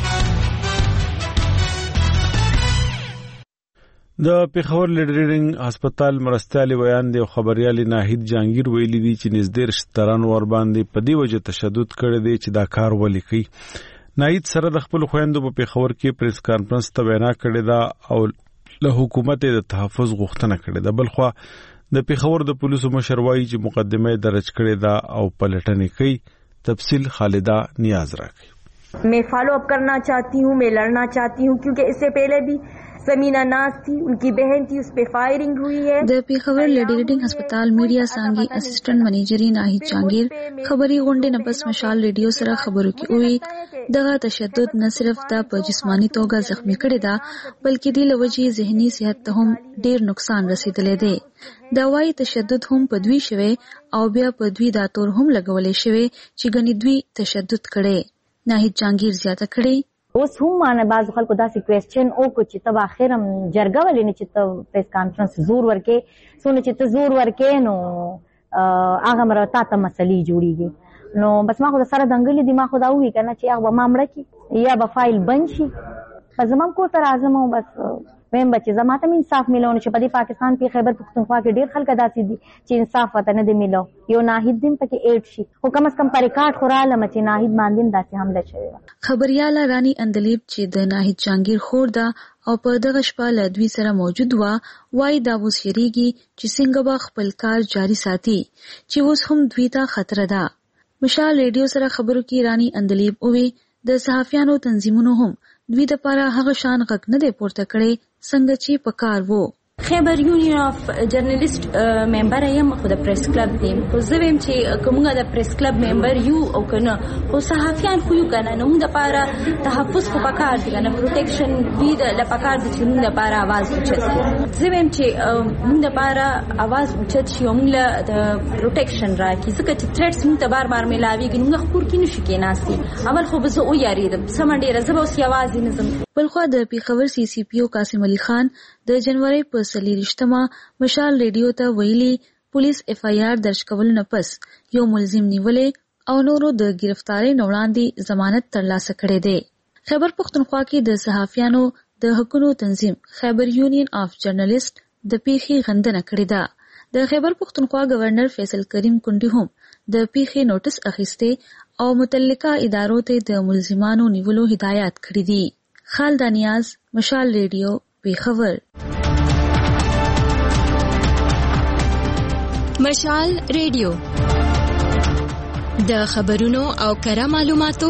د پیښور لیډرینګ هسپتال مرستيالي ویان دی او خبريالي ناهید جانگیر ویلي دي چې نږدې رشتہداران ور باندې په دې وجه تشدد کړی دی چې دا کار ولې کوي. ناهید سره د خپل خويندو په پیښور کې پریس کانفرنس ته وینا کړې ده او له حکومت د تحفظ غوښتنه کړې ده. بلخوا د پیښور د پولیسو مشر وایي چې مقدمه درج کړې ده او پلټنې کوي. تفصیل خالدہ نیاز راکھی. میں فالو اپ کرنا چاہتی ہوں، میں لڑنا چاہتی ہوں کیونکہ اس سے پہلے بھی سمینا ناز تھی، ان کی بہن تھی، اس پہ فائرنگ ہوئی ہے. د پیښور لیډرینګ هسپتال میډیا څنګه اسسټنټ منیجر ناهید جانگیر خبري غونډې نه پس مشال ریډیو سره خبرو کې وی دغه تشدد نه صرف د په جسمانی توګه زخمی کړي دا بلکې د لوجي ذهني صحت ته هم ډیر نقصان رسیدلی دی. دا وايي تشدد هم په دوی شوی او بیا په دوی دا تور هم لګولې شوی چې ګنې دوی تشدد کړي. ناهید جانگیر زیاته کړي. اوس هم مانه بعض خلکو داسې کوېسچن وکړو چې ته به اخر هم جرګه ولې نه چې ته پریس کانفرنس زور ورکې څونه چې ته زور ورکې نو هغه مره تا ته مسلې جوړېږي. نو بس ما خو د سره دنګلې دي ما خو دا ووي که نه چې هغه به ما مړه کړي یا به فایل بند شي. بس زما هم کور ته راځم او بس ویم به چې زما ته هم انصاف میلونه چې په دې پاکستان کې خیبر پښتونخوا کې ډېر خلک داسې دي چې انصاف ورته نه دی میلو. یو ناهید دې هم پکې ایډ شي خو کم از کم په ریکارډ خو رالم چې ناهید باندې هم داسې حمله شوې وه. خبریاله رانی اندلیب چې د ناهید جانگیر خور ده او په دغه شپه له دوی سره موجود وه وایي دا اوس یېرېږي چې څنګه به خپل کار جاري ساتي چې اوس هم دوی ته خطره ده. مشال ریډیو سره خبرو کې رانی اندلیب ووی د صحافیانو تنظیمونو هم دوی د پاره هغه شان غږ نه دی پورته کړی څنګه چې په کار وو. خیبر یونین اف جرنالیست ممبر یم خو د پریس کلب دیم خو زه ویم چې کومه د پریس کلب ممبر یو او کنه خو صحافیان خو یو کنه نو د پاره تحفظ خو پکار دي کنه پروټیکشن وی د لپاره د چې موږ د پاره आवाज اوچت زه ویم چې موږ د پاره आवाज اوچت شي موږ د پروټیکشن راکې ځکه چې تھریټس موږ ته بار بار ملاویږي موږ خپور کې نشو کې ناسي اول خو به زه او یاریدم سم ډیره زه به اوس یوازې نظم بلخوا د پیښور سی سی پی او قاسم علي خان د جنوري په څلېرویشتمه مشال ریډیو ته ویلي پولیس اف آی آر درج کول نه پس یو ملزم نیولې او نورو د گرفتاری نه وړاندې ضمانت ترلاسه کړې ده. خیبر پښتونخوا کې د صحافیانو د حقوقو تنظیم خیبر یونین اف جرنالیست د پیښې غندنه کړې ده. د خیبر پښتونخوا گورنر فیصل کریم کونډي هم د پیښې نوټس اخیسته او متعلقه ادارو ته د ملزمانو نیولو هدایت کړې دي. خالد نیاز مشال ریډیو پیښور. مشال ریډیو د خبرونو او کره معلوماتو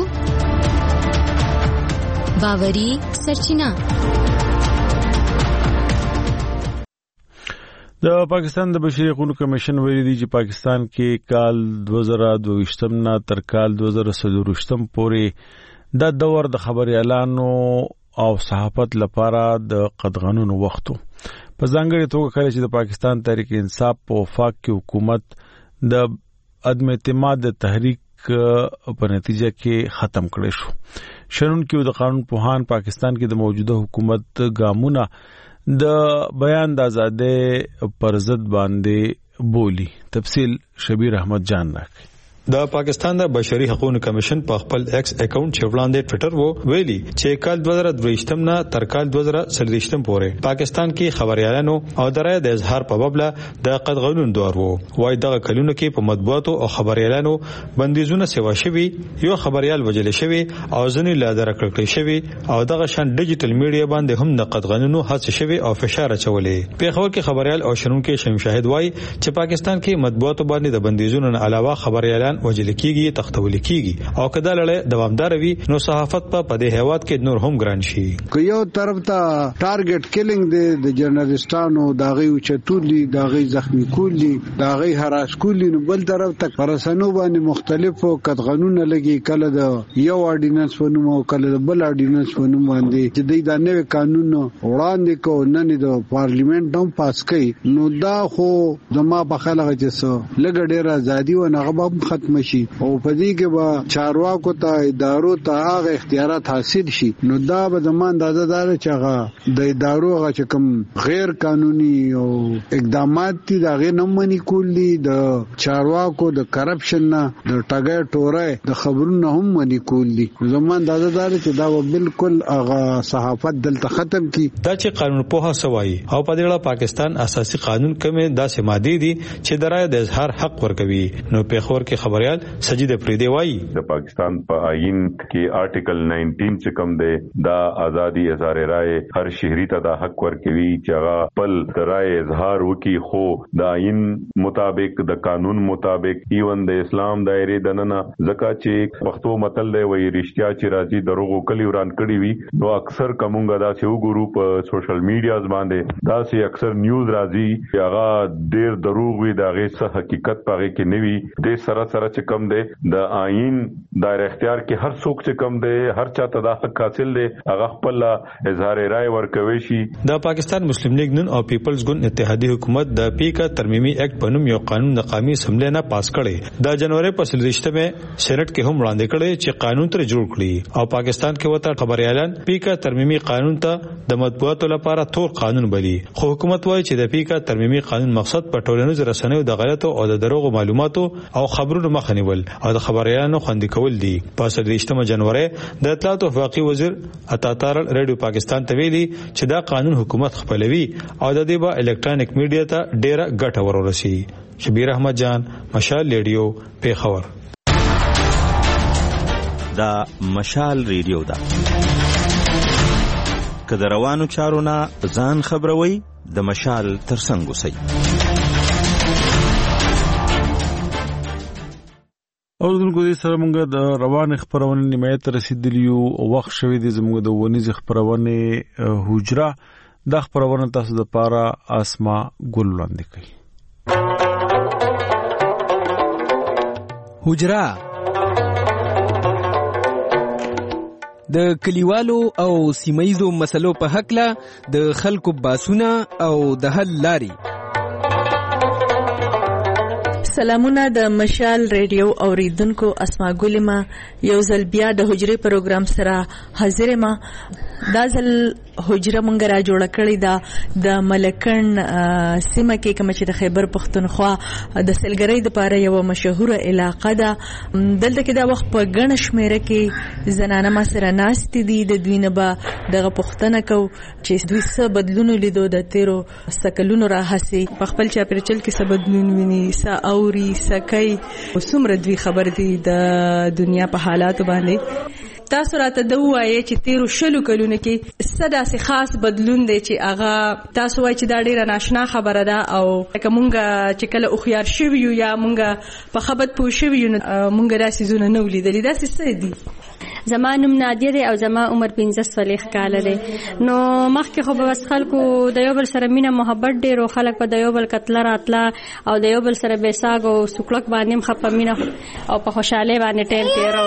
باوري سرچینه. د پاکستان د بشري حقوقو کمیشن ویلي دی چې پاکستان کې کال دوه زره دوه ویشتم نه تر کال دوه زره څلور ویشتم پورې دا دور د خبريالانو او صحافت لپاره د قدغنونو وختو په ځانګړي توګه کله چې د پاکستان تحریک انصاف په وفاق کې حکومت د عدم اعتماد د تحریک په نتیجه کې ختم کړي شو. شنن کې د قانون پوهان پاکستان کې د موجوده حکومت ګامونه د بیان د آزادۍ پر ضد باندې بولی. تفصیل شبیر احمد جان راکړي. د پاکستان د بشري حقوقو کمیشن په خپل ایکس اکاونټ چې وړاندې ټوئیټر وو ویلي چې کال دوه زره دوه ویشتم نه تر کال دوه زره څلور ویشتم پورې پاکستان کې خبريالانو او درای د اظهار په بابله د قدغنونو دور وو. وای دغه کلونو کې په مطبوعاتو او خبريالانو بندیزونه سیوا شوي یو خبريال وجل شوي او ځنې لا درکړل شوي او دغه شان ډیجیټل میډیا باندې هم د قدغنونو هڅه شوي او فشار اچولې. پیښور کې خبريال او شنونکو شمشاهد وای چې پاکستان کې مطبوعاتو باندې د بندیزونو نه علاوه خبريالان وجل کیږي تختول کیږي او کله لړ دوامدار وي نو صحافت په پدې هیواد کې نور هم ګران شي. که یو طرف ته ټارګټ کیلینګ دی د جرنالستانو داغي اوچتولي داغي زخمی کولی داغي هراس کولی نو بل طرف ته پرسنو باندې مختلفو قدغنونه لګي کله د یو اورډیننس ونوم او کله د بل اورډیننس ونوم باندې چې د نوې قانون وړاندې کو نن د پارلیمنت هم پاس کړي نو دا خو زما په خلغه چې سو لګ ډیر ازادي و نه غو ختم شي او په دې کې به چارواکو ته ادارو ته هغه اختیارات حاصل شي نو دا به زمون د ازادار چې هغه د ادارو هغه چې کوم غیر قانوني او اقدامات دي دا غیر نه منې کولی د چارواکو د کرپشن نه د ټاګر ټوره د خبرونو هم منې کولی زمون د ازادار چې دا بالکل هغه صحافت دلته ختم کی. دا چې قانون په هڅوي او په دې اړه پاکستان اساسي قانون کومه داسې ماده دي چې درای د اظهار حق ورکوي. نو پیښور کې خبريال سجید پریدي وایي د پاکستان په آئین کې آرټیکل نائنٹین چې کوم دی دا ازادي اظهار رائے هر شهري ته دا حق ورکوي چې هغه خپل رائے اظهار وکي خو د آئین مطابق د قانون مطابق ایون د اسلام دایره دننه زکه چې پښتو متل دی وایي رښتیا چې راځي دروغ کلی وران کړی وي نو اکثر کومګه دا چې وګورو په سوشل میډیاز باندې دا چې اکثر نیوز راځي چې هغه ډیر دروغ وي دا غي څه حقیقت پاره کې نه وي د سره سره چې کم دی د آئین دایر اختیار کې هر څوک چې کم دی هر چاته د حق حاصل دی هغه خپل اظهار رائے ورکوي شي. د پاکستان مسلم لیگ نن او پیپلز ګوند اتحادیه حکومت د پیکا ترمیمي ایکټ په نوم یو قانون د قومي اسمبلی نه پاس کړي. د جنوري په څلېرویشتمه سېنات کې هم وړاندې کړي چې قانون تر جوړ کړي او پاکستان کې وته خبريالان پیکا ترمیمي قانون ته د مطبوعاتو لپاره تور قانون بلی. خو حکومت وایي چې د پیکا ترمیمي قانون مقصد په ټولنیزو رسنیو د غلطو او د دروغو معلوماتو او خبرونو مخه نیول او د خبريالانو خوندي کول دي. په څلېرویشتمه جنوري د اطلاعات او وفاقي وزیر عطا رادیو پاکستان ته ویلي چې دا قانون حکومت خپلوي او د دې با الکترونیک میډیا ته ډیره ګټه ورورسي. شبیر احمد جان مشال ریډیو پیښور. دا مشال ریډیو دا کله روانو چارو نه ځان خبروي د مشال ترڅنګ وسی. او دغه دې سره موږ د روان خبرونه نمایت رسیدلیو او وخت شوی د زموږ د ونیز خبرونه حجره د خبرونه تاسو د پاره اسما ګل وړاندې کوي. حجرا د کلیوالو او سیمایزو مسلو په حق له د خلکو باسونه او د حل لاري. سلامونه د مشال ریډیو اوریدونکو، اسما ګل ما یو ځل بیا د حجره پروګرام سره حاضر ما. دا ځل حجره مونږ را جوړ کړی دا د ملکن سیمه کې کوم چې د خیبر پختونخوا د سلګری د پاره یو مشهوره علاقه ده. دلته کې دا وخت په ګڼ شمیره کې زنانه ما سره ناست دي. د دوی نه به دغه پوښتنه کو چې دوی څه بدلون لیدو د تیرو سکلونو راهسي په خپل چاپیریال کې څه بدلون ویني، څه اوري، څه کوي، څومره دوی خبر دي د دنیا په حالاتو باندې. تاسو راته د وایي چې تیرو شلو کلونو کې څه داسې خاص بدلون دی چې هغه تاسو وایي چې دا ډیره ناشنا خبره ده، او که مونږ چې کله اوخیار شوي یو یا مونږ په خبرت پوه شوي یو مونږ داسې ځونه نه ولیدلي. داسې څه دي؟ زما نوم نادیه دی او زما عمر پنځه څلوېښت کاله دی. نو مخکې خو به بس خلکو د یو بل سره مینه محبت ډېر و، خلک به د یو بل کتله راتله او د یو بل سره بېساګ او سوکړک باندې هم ښه په مینه او په خوشحالۍ باندې ټایم تېرو.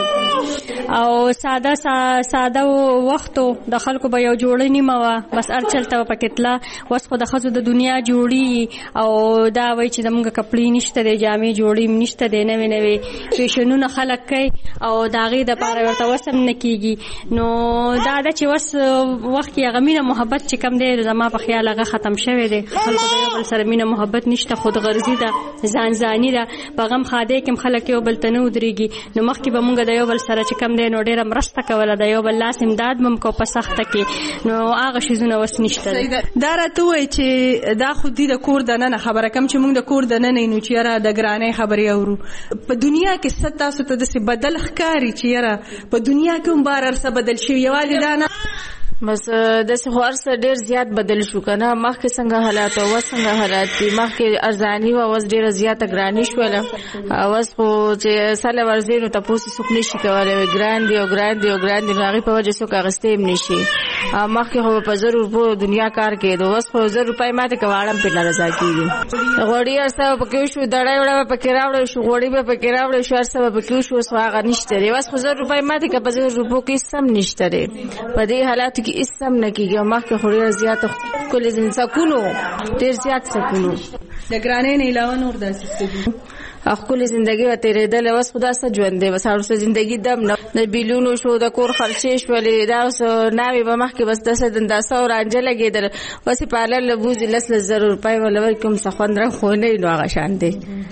او ساده ساده وختو د خلکو به یو جوړه نیمه وه، بس هر چلته به پکې تله. اوس خو د ښځو د دنیا جوړي او دا وایي چې زموږ کپړې نشته دی، جامې جوړې نشته دی، نوې نوې فیشنونه خلک کوي او د هغې دپاره ورته وس هم نه کېږي. نو دا ده چې اوس وخت کې هغه مینه محبت چې کم دی زما په خیال هغه ختم شوی دی. خلکو د یو بل سره مینه محبت نشته، خودغرضي ده، ځان ځاني ده. په غم ښادۍ کې هم خلک یو بل ته نه ودرېږي. نو مخکې به مونږ د یو بل سره چې کم دی نو ډېره مرسته کوله، د یو بل لاس امداد به م کو په سخته کې. نو هغه شیزونه اوس نشته. دا راته ووایي چې دا خو دي د کور دننه خبره کوم چې مونږ د کور دننه یې نو چې یاره د ګرانۍ خبرې اورو. په دنیا کې څه تاسو ته داسې بدل ښکاري چې یاره په دنیا کې هم بار هر څه بدل شوي، یوازې دا نه بس داسې خو هر څه ډېر زیات بدل شو که نه. مخکې څنګه حالات او اوس څنګه حالات دي. مخکې ارزاني وه، اوس ډېره زیاته ګراني شوله. اوس خو چې سله ورځې نو تپوس یې څوک نشي کولی، ګران دي او ګران دي او ګران دي، نو هغې په وجه څوک اخیستی هم نشي. مخکې خو په زر روپو دنیا کار کېدو، اوس خو زر روپۍ ماته که واړه هم پرې نه رضا کېږي. غوړي هر څه به پکې وشو، دړی وړی به پکې راوړی شو، غوړي به پکې راوړی شو، هر څه به پکې وشو. اوس خو هغه نشته دی. اوس خو زر روپۍ ماته که په زر روپو کې هېڅ هم نشته دی. په دې حالاتو کې هېڅ هم نه کېږي. مخکې خو ډېره زیاته ښکلې سکون و، ډېر زیات سکون و. د ګرانۍ نه علاوه نور داسې څه دي؟ ښکلې زندګي به تېرېدله. اوس خو دا څه ژوند دی، بس وروسته زندګي دم نه. د بیلونو شو، د کور خرچې شولې، دا اوس ناوې به مخکې بس داسې دنداسه او رانجه لګېدل. اوس یې پارلر له بوځي لس لس زره روپۍ وله ورکړي، کوم څه خوند رنګ خو نه وي، نو هغه شان دی.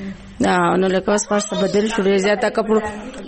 نو لکه اوس خو هر څه بدل شو، ډېر زیاته کپړو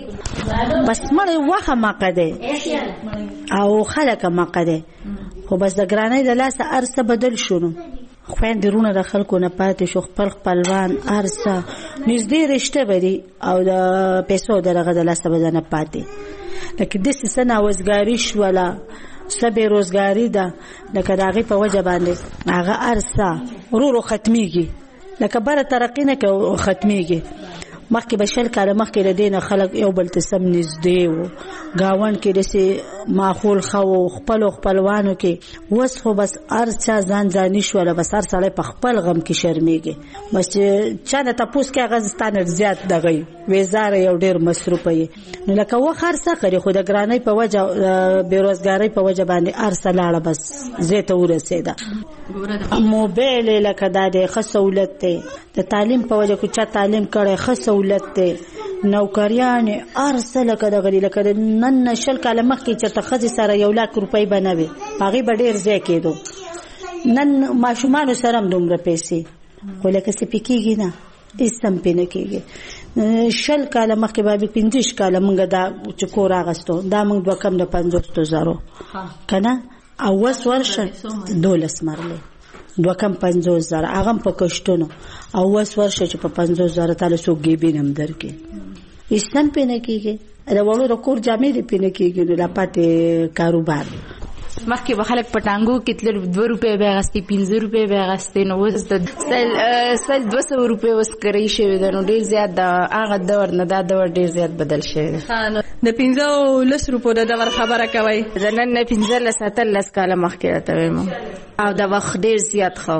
بس مړی وخه مقه دی او خلک مقه دی، خو بس د ګرانۍ د لاسه هر څه بدل شو. نو خویندې وروڼه د خلکو نه پاتې شو، خپل خپلوان هر څه نږدې رشته به دي او د پیسو د هغه د لاسه به نه پاتې. لکه داسې څه ناوزګاري شوله، څه بېروزګاري ده، لکه د هغې په وجه باندې هغه هر څه ورو ورو ختمېږي. لکه بره ترقي نه کوي، ختمېږي. مخکې به شل کاله مخکې له دې نه خلک یو بل ته سم نږدې وو، ګاونډ کې داسې ماحول ښه و، خپلو خپلوانو کې. اوس خو بس هر چا ځان ځاني شوله، بس هر سړی په خپل غم کې شرمېږي. بس چې چا نه تپوس کې هغه ستا نه زیات دغه وي، ویزاره یو ډېر مصروفه یې. نو لکه وخت هر څه کړي، خو د ګرانۍ په وجه، بېروزګارۍ په وجه باندې هر څه لاړه، بس ځای ته ورسېده. موبایل یې لکه دا دی، ښه سهولت دی. د تعلیم په وجه که چا تعلیم کړی ښه سهولت دی. نوکریانې هر څه لکه دغه دي. لکه نن نه شل کاله مخکې چېرته ښځې سره یو لاک روپۍ به نه وي، هغې به ډېر ځای کېدو. نن ماشومانو سره هم دومره پیسې، خو لکه څه پې کېږي نه، هېڅ هم پې نه کېږي. شل کاله مخکې به پنځه کاله مونږ دا چې کور اخیستو، دا مونږ دوه کم د پنځوسو زرو که نه، او اوس ورشه دولس مرلې دوه کم پنځوس زره، هغه هم په کشتونو. او اوس ورشه چې په پنځوس زره تاله څوک ګیبین هم درکړي، هېڅ هم پې نه کېږي. د وړو د کور جامې دې پې نه کېږي، نو لا پاتې کاروبار. مخکې به خلک په ټانګو کې تلل دوه روپۍ به اخیستې پنځه روپۍ به اخیستې نو اوس د سل دوه سوه روپۍ اوس کرۍ شوې ده نو ډېر زیات د هغه دور نه دا دور ډېر زیات بدل شوی دی. د پنځه لس روپو د دور خبره کوئ؟ د نن نه پنځلس اتلس کاله مخکې راته وایم او دا وخت ډېر زیات ښه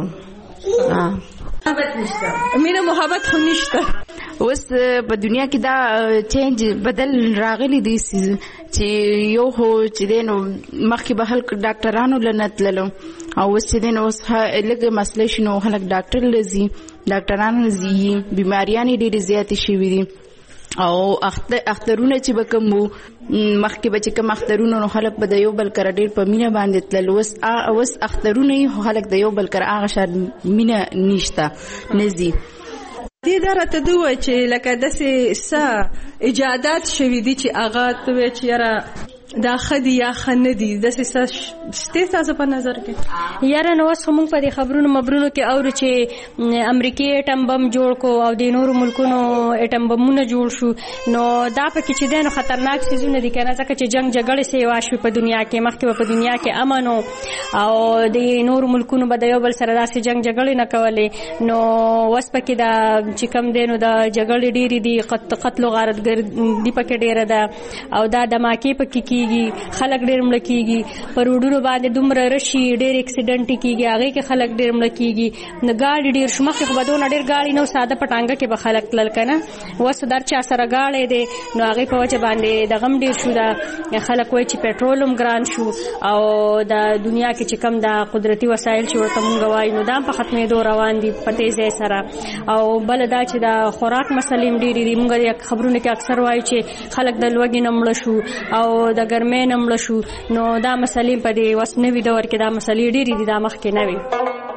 مینه محبت خو نشته. اوس په دنیا کې دا چینج بدل راغلی دی چې یو خو چې دی نو مخکې به خلک ډاکټرانو له نه تللو او اوس چې دی نو اوس لږ مسله شي نو خلک ډاکټر له ځي ډاکټرانو ځي بیماریانې ډېرې زیاتې شوي دي او اخترونه چې به کوم وو مخکې به چې کوم اخترونه نو خلک به د یو بل کره ډېر په مینه باندې تلل اوس اوس اخترونه یې خلک د یو بل کره هغه شان مینه نشته نه ځي. دې دا راته د ووایه چې لکه داسې څه ایجادات شوي دي چې هغه ته وایې چې یاره دا ښه دي یا ښه نه دي داسې څه شته ستاسو په نظر کې؟ یاره نو اوس خو موږ په دې خبرونو مبرونو کې اورو چې امریکې اټم بم جوړ کو او د نورو ملکونو اټم بمونه جوړ شو نو دا پکې چې دی نو خطرناک څیزونه دي که نه ځکه چې جنګ جګړې سیوا شوې په دنیا کې مخکې به په دنیا کې امن او د نورو ملکونو به د یو بل سره داسې جنګ جګړې نه کولې نو اوس پکې دا چې کوم دی نو د جګړې ډېرې دي قتل و غارتګردي پکې ډېره ده او دا دماکې پکې کېږي خلک ډېر مړه کېږي په روډونو باندې دومره رشي ډېر اکسیډنټ کېږي هغې کې خلک ډېر مړه کېږي نو ګاډي ډېر شو مخکې خو به دونه ډېر ګاډي نه ساده په ټانګه کې به خلک تلل که نه اوس در چا سره ګاډی دی نو هغې په وجه باندې دغه هم ډېر شو دا خلک وایي چې پټرول هم ګران شو او د دنیا کې چې کم دا قدرتي وسایل چې ورته مونږ وایو نو دا هم په ختمېدو روان دي په تیزۍ سره او بله دا چې د خوراک مسلې هم ډېرې دي مونږ خبرونه کې اکثر وایو چې خلک د لوږې نه مړه شو او د ګرمۍ نه مړه شو نو دا مسلې په دې اوس نوي دور کې دا مسلې ډېرې دي دا مخکې نه وي.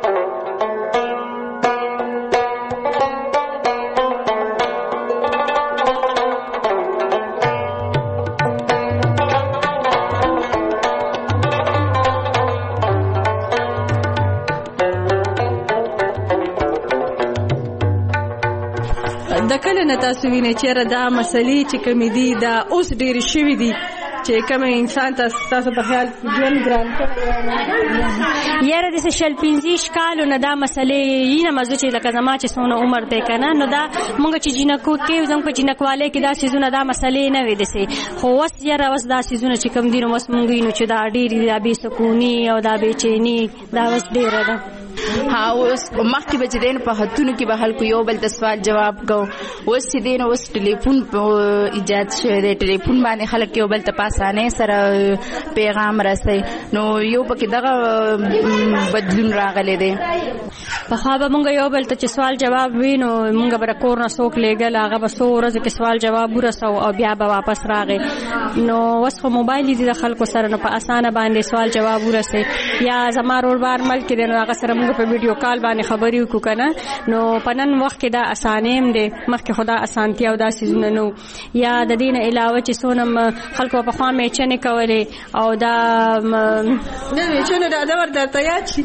د کله نه تاسو وینئ چېرې دا مسلې چې کومې دي دا اوس ډېرې شوي دي چې کوم انسان تاسو په خیال ژوند ګران کړی یاره داسې شل پنځه کالو نه دا مسلې یې نه مزو چې لکه زما چې څونه عمر دی که نه نو دا مونږ چې جینکو کې زموږ په جینکوالۍ کې دا څیزونه دا مسلې نه وې داسې خو اوس یاره اوس دا څیزونه چې کوم دي نو اوس مونږ وینو چې دا ډېرې دا بې سکوني او دا بېچیني دا اوس ډېره ده. ها اوس مخکې به چې دی نو په حدونو کې به خلکو یو بل ته سوال جواب کوو اوس چې دی نو اوس ټلیفون ایجاد شوی دی ټلیفون باندې خلک یو بل ته په اسانۍ سره پیغام رسوي نو یو پکې دغه بدلون راغلی دی. پخوا به مونږ یو بل ته چې سوال جواب وي نو مونږ به د کور نه څوک لېږل هغه به څو ورځو کې سوال جواب ورسوو او بیا به واپس راغی نو اوس خو موبایل دي د خلکو سره نو په اسانه باندې سوال جواب ورسوي یا زما روربار ملک دی نو هغه سره مونږ په ویډیو کال باندې خبرې وکړو که نه نو په نن وخت کې دا اسانۍ هم دی مخکې خو دا اسانتیا او دا څیزونه نه وو یا د دې نه علاوه چې څونه خلکو پخوا میچنې کولې او دا نه میچنې دا دور درته یاد شي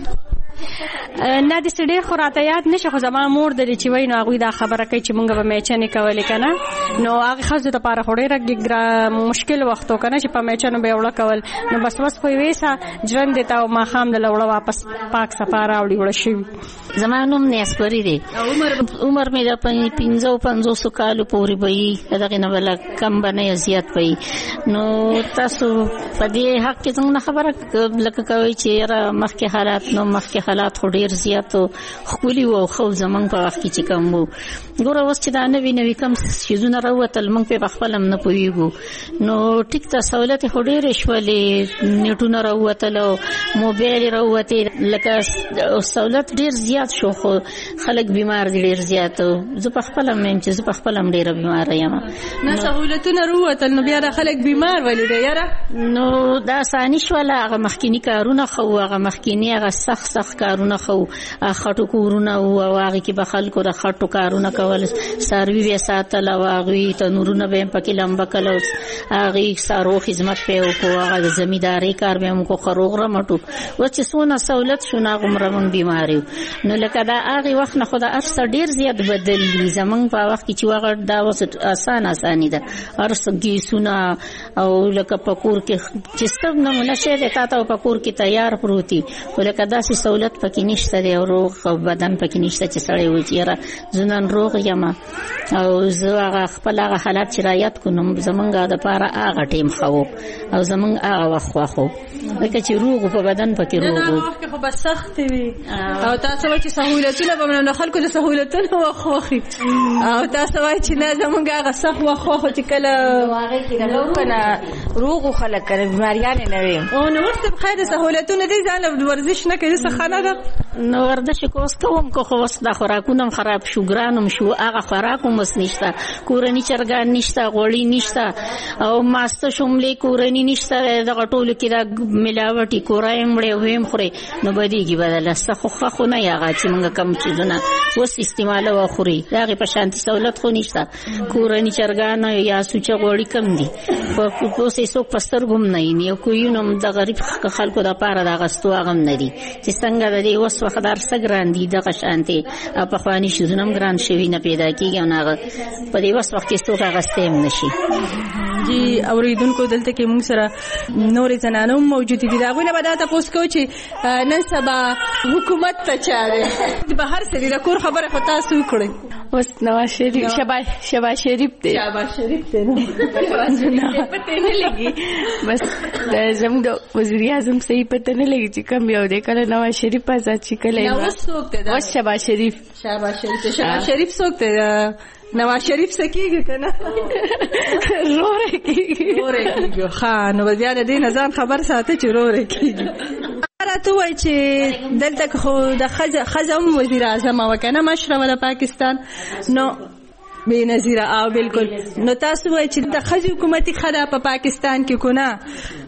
نه داسې ډېر خو راته یاد نه شي خو زما مور د دې چې وایي نو هغوی دا خبره کوي چې مونږ به میچنې کولې که نه نو هغې ښځو دپاره خو ډېره مشکل وخت و که نه چې په میچنو به یې وړه کول نو بس اوس خو یې ویسه ژرندې ته او ماښام دله وړه واپس پاک صفا راوړي وړه شوي. زما نوم نیاسپري دی عمر مې د پنځو پنځوسو کالو پورې به وي د دغې نه به لږ کم به نه یا زیات به وي نو تاسو په دې حق کې څنګه خبره لکه کوئ چې یاره مخکې حالات نو مخکې حالات خو ډېر زیات ښکلي وو او ښه زموږ په وخت کې چې کم وو ګوره اوس چې دا نوي نوي کم څیزونه راووتل موږ پرې پخپله هم نه پوهېږو نو ټیک ته سهولت یې خو ډېرې شولې نیټونه راووتل او موبایل یې راووتې لکه سهولت ډېر زیات شو خو خلک بیمار دي ډېر زیات زه پخپله هم یم چې زه پخپله هم ډېره بیماره یم نه سهولتونه راووتل نو بیا د خلک بیمار ولې دی یاره نو دا اساني شوله هغه مخکیني کارونه ښه وو هغه مخکیني هغه سخت سخت کارونه ښه وو خټو کورونه وو او هغې کې به خلکو د خټو کارونه کول څاروي به یې ساتل او هغوی تنورونه به یې پکې لمبه کړل او هغې څاروو خدمت به یې وکړو هغه د زمیندارۍ کار به یې هم وکړو ښه روغ رمټ وو اوس چې څونه سهولت شو نو هغومره موږ بیمار یو نو نو لکه دا هغه وخت نه خو دا ارس ډیر زیات بدل دي زمونږ په وخت کې چې وغه دا وس آسان آسانی ده ارس گیسونه او لکه پکور کې چې څه نمونه شه ده تا ته پکور کې تیار پروتي ولکه دا سي سہولت پکې نشته دی او روغ بدن پکې نشته چې سړی وي چې زنان روغ یم او زه هغه خپل هغه حالات چې رایت کوم زمونږ د پاره هغه ټیم خو او زمونږ هغه وخت خو لکه چې روغ په بدن پکې روغ وخت خو بس سخت وي او تاسو وایي چې سہولتونه به نه خلکو د سہولتونو وخوخي او تاسو وایي چې نه زمونږ هغه سخت وخوخو چې کله واغې کې دغه کنه روغ خلک کړي بیماریان نه وي او نو ورته بخیر سہولتونه دي ځان ورزش نه کوي څه خانه ده نو ورزش کوس کوم کو خو وس د خوراکونو خراب شو ګرانم شو هغه خوراکو مس نشته کورنی چرګان نشته غوړی نشته او ماست شوملې کورنی نشته د غټولو کې د ملاوټي کورایم مړې ویم خوري نو بدیږي بدل است خو خو نه یاغه چې موږ کم چیزونه وس استعمال او خوري هغه په شانتي سہولت خو نشته کورنی چرګان یا سوچ غوړی کم دي په کوسې سو پستر ګم نه ني او کوی نو د غریب خلکو د پاره د غستو غم نه دي چې څنګه د دې وس وخدار سګران دي د شانتي په خواني شوزنم ګران شوی نه پیدا کیږي نه په دې وس وخت کې څوک غستیم نشي جی اوریدونکو دلته کې موږ سره نورې زنانو موجود دي دا غوښنه به دا تاسو کو چې نن سبا حکومت ته چاره به هر څه د کور خبره خو تاسو کړئ اوس نواز شریف شباش شباش شریف ته شباش شریف ته نو پته نه لګي بس زموږ د وزیر اعظم صحیح پته نه لګي چې کوم یو دی کله نواز شریف آزاد شي کله نو څوک ته اوس شباش شریف شباش شریف شباش شریف څوک ته نواز شریف سکیږي کنه روره کیږي روره کیږي ها نو بیا د دې نظام خبر ساته چې روره کیږي راته وای چې دلته خو د خزم وزیر اعظم وکنه مشره ول پاکستان نو بے نظیر او بالکل نو تاسو وای چې د خزي حکومتي خدا په پاکستان کې کو نه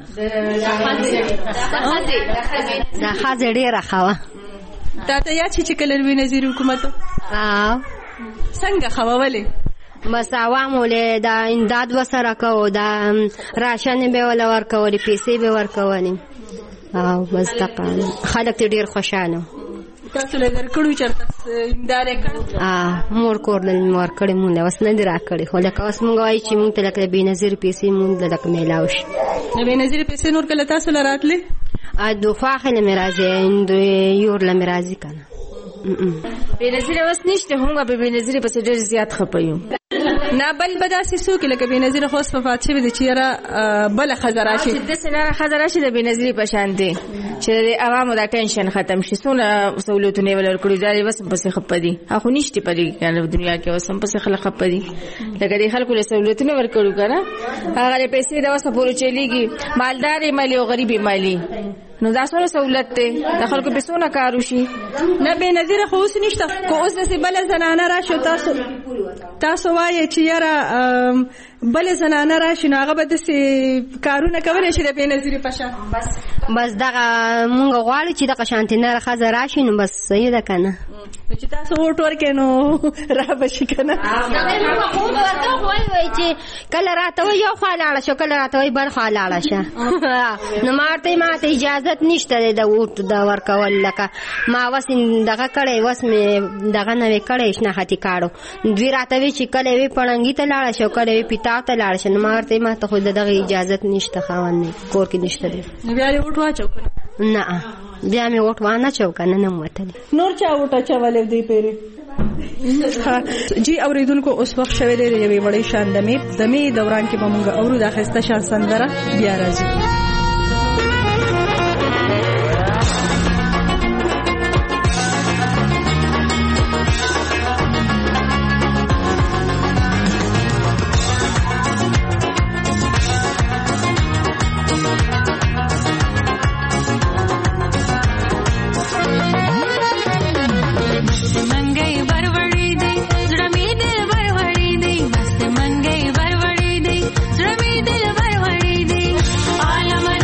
د خزي ډیره خوا تا ته یا چې کله بے نظیر حکومت ها څنګه خواولې بس عوامو له دا امداد وسره کو دا راشن به ولا ورکول پیسې به ورکول او بس تقال خلک ډیر خوشاله تاسو له درکړو چرته امداد کړو ا مور کور له مور کړي مونږ اوس نه درا کړي خو لکه اوس مونږ وایي چې مونږ ته لکه بے نظیر پیسې مونږ لکه میلاوش نو بے نظیر پیسې نور کله تاسو لراتلې ا دوه خاله مرازي اند یور له مرازي کنه بے نظیر اوس نشته هم به بے نظیر په ډیر زیات خپایو نه بل بداسي سو کې لکه بے نظیر خو صفات شوی د چیرې بل خزر شي د سناره خزر شي د بے نظیر په شان دي چې د عوامو د ټینشن ختم شي سونه سہولتونه ولر کړی دا وس په خپدي هغه نشته پدې کنه دنیا کې وسم په خلک خپدي لکه د خلکو له سہولتونه ورکړو کنه هغه پیسې د وسه پورو چلیږي مالدار مالی او غریبي مالی نو دا څونه سہولت ته د خلکو په سونه کارو شي نه بے نظیر خو اوس نشته کو اوس د بل زنانه را شو تاسو تاسو وایي چې یاره بل زنانه را شي نو هغه به د کارونه کولای شي د بے نظیر پښه بس بس دغه مونږ غواړو چې د قشانت نه خزر راشي نو بس صحیح ده کنه چې تاسو ووټ ورکې نو را بشي کنه خو ورته وایي وایي چې کله راته وایي یو خوا لاړه شو کله راته وایي بل خوا لاړه شه نو ماته ماته اجازه نشته د ووټ د ورکول لکه ما وس دغه کړې وس مې دغه نه کړې شنه خاطی کاړو دوی راته وی چې کله وی پړنګي ته لاړه شو کله وی پیتا ته لاړه شنه ماته ماته خو دغه اجازه نشته خاون نه کور کې نشته دی بیا یې ووټ واچو نه بیا مې ووټ وانه چو کنه نه موتل نور چا ووټ چولې دی پیری جی اوریدونکو اوس وخت شوه دی یوې وړې شان دمې دمې دوران کې به موږ اورو د خسته شان سندره بیا راځي All of my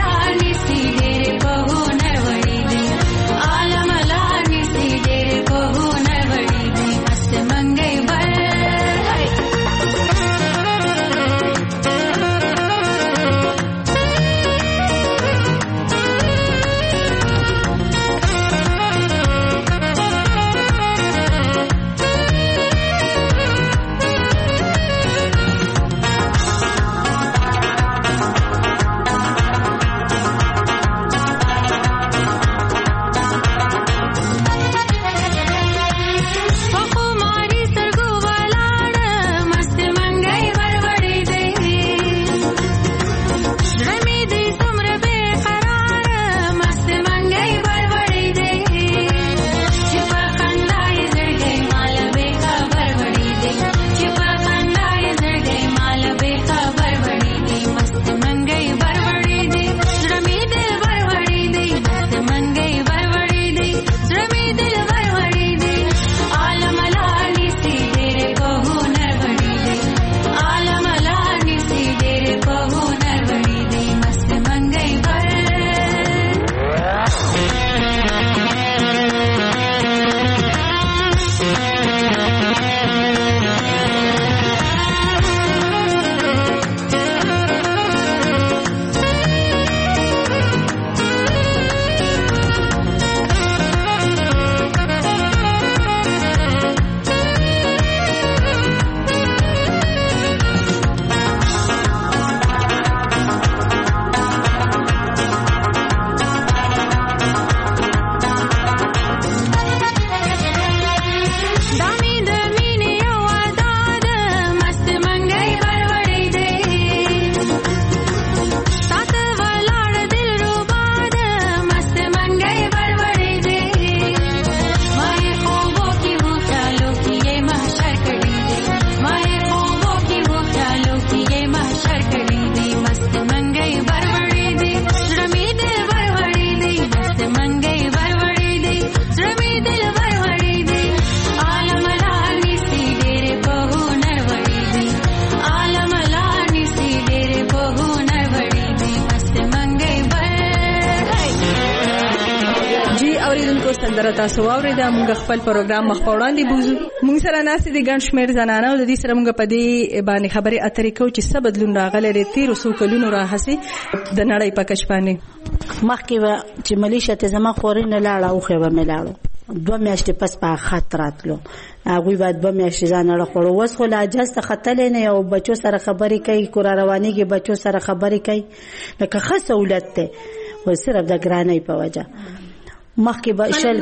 سندره تاسو واورېده. موږ خپل پروګرام مخ په وړاندې بوزو. موږ سره ناستې دي ګڼ شمېر زنانه او د دې سره موږ په دې باندې خبرې اترې کوو چې څه بدلون راغلی دی تېرو څو کلونو راهیسې د نړۍ په کچ باندې. مخکې به چې ملیشه ته زما خورۍ نه لاړه اوښې به مې لاړو دوه میاشتې پس په خط راتلو هغوی باید دوه میاشتې ځان اړه خوړو. اوس خو لا اجاز ته ختلی نه یو بچو سره خبرې کوي کور روانېږي بچو سره خبرې کوي لکه ښه سهولت دی خو صرف د ګرانۍ په وجه. مخکې به شل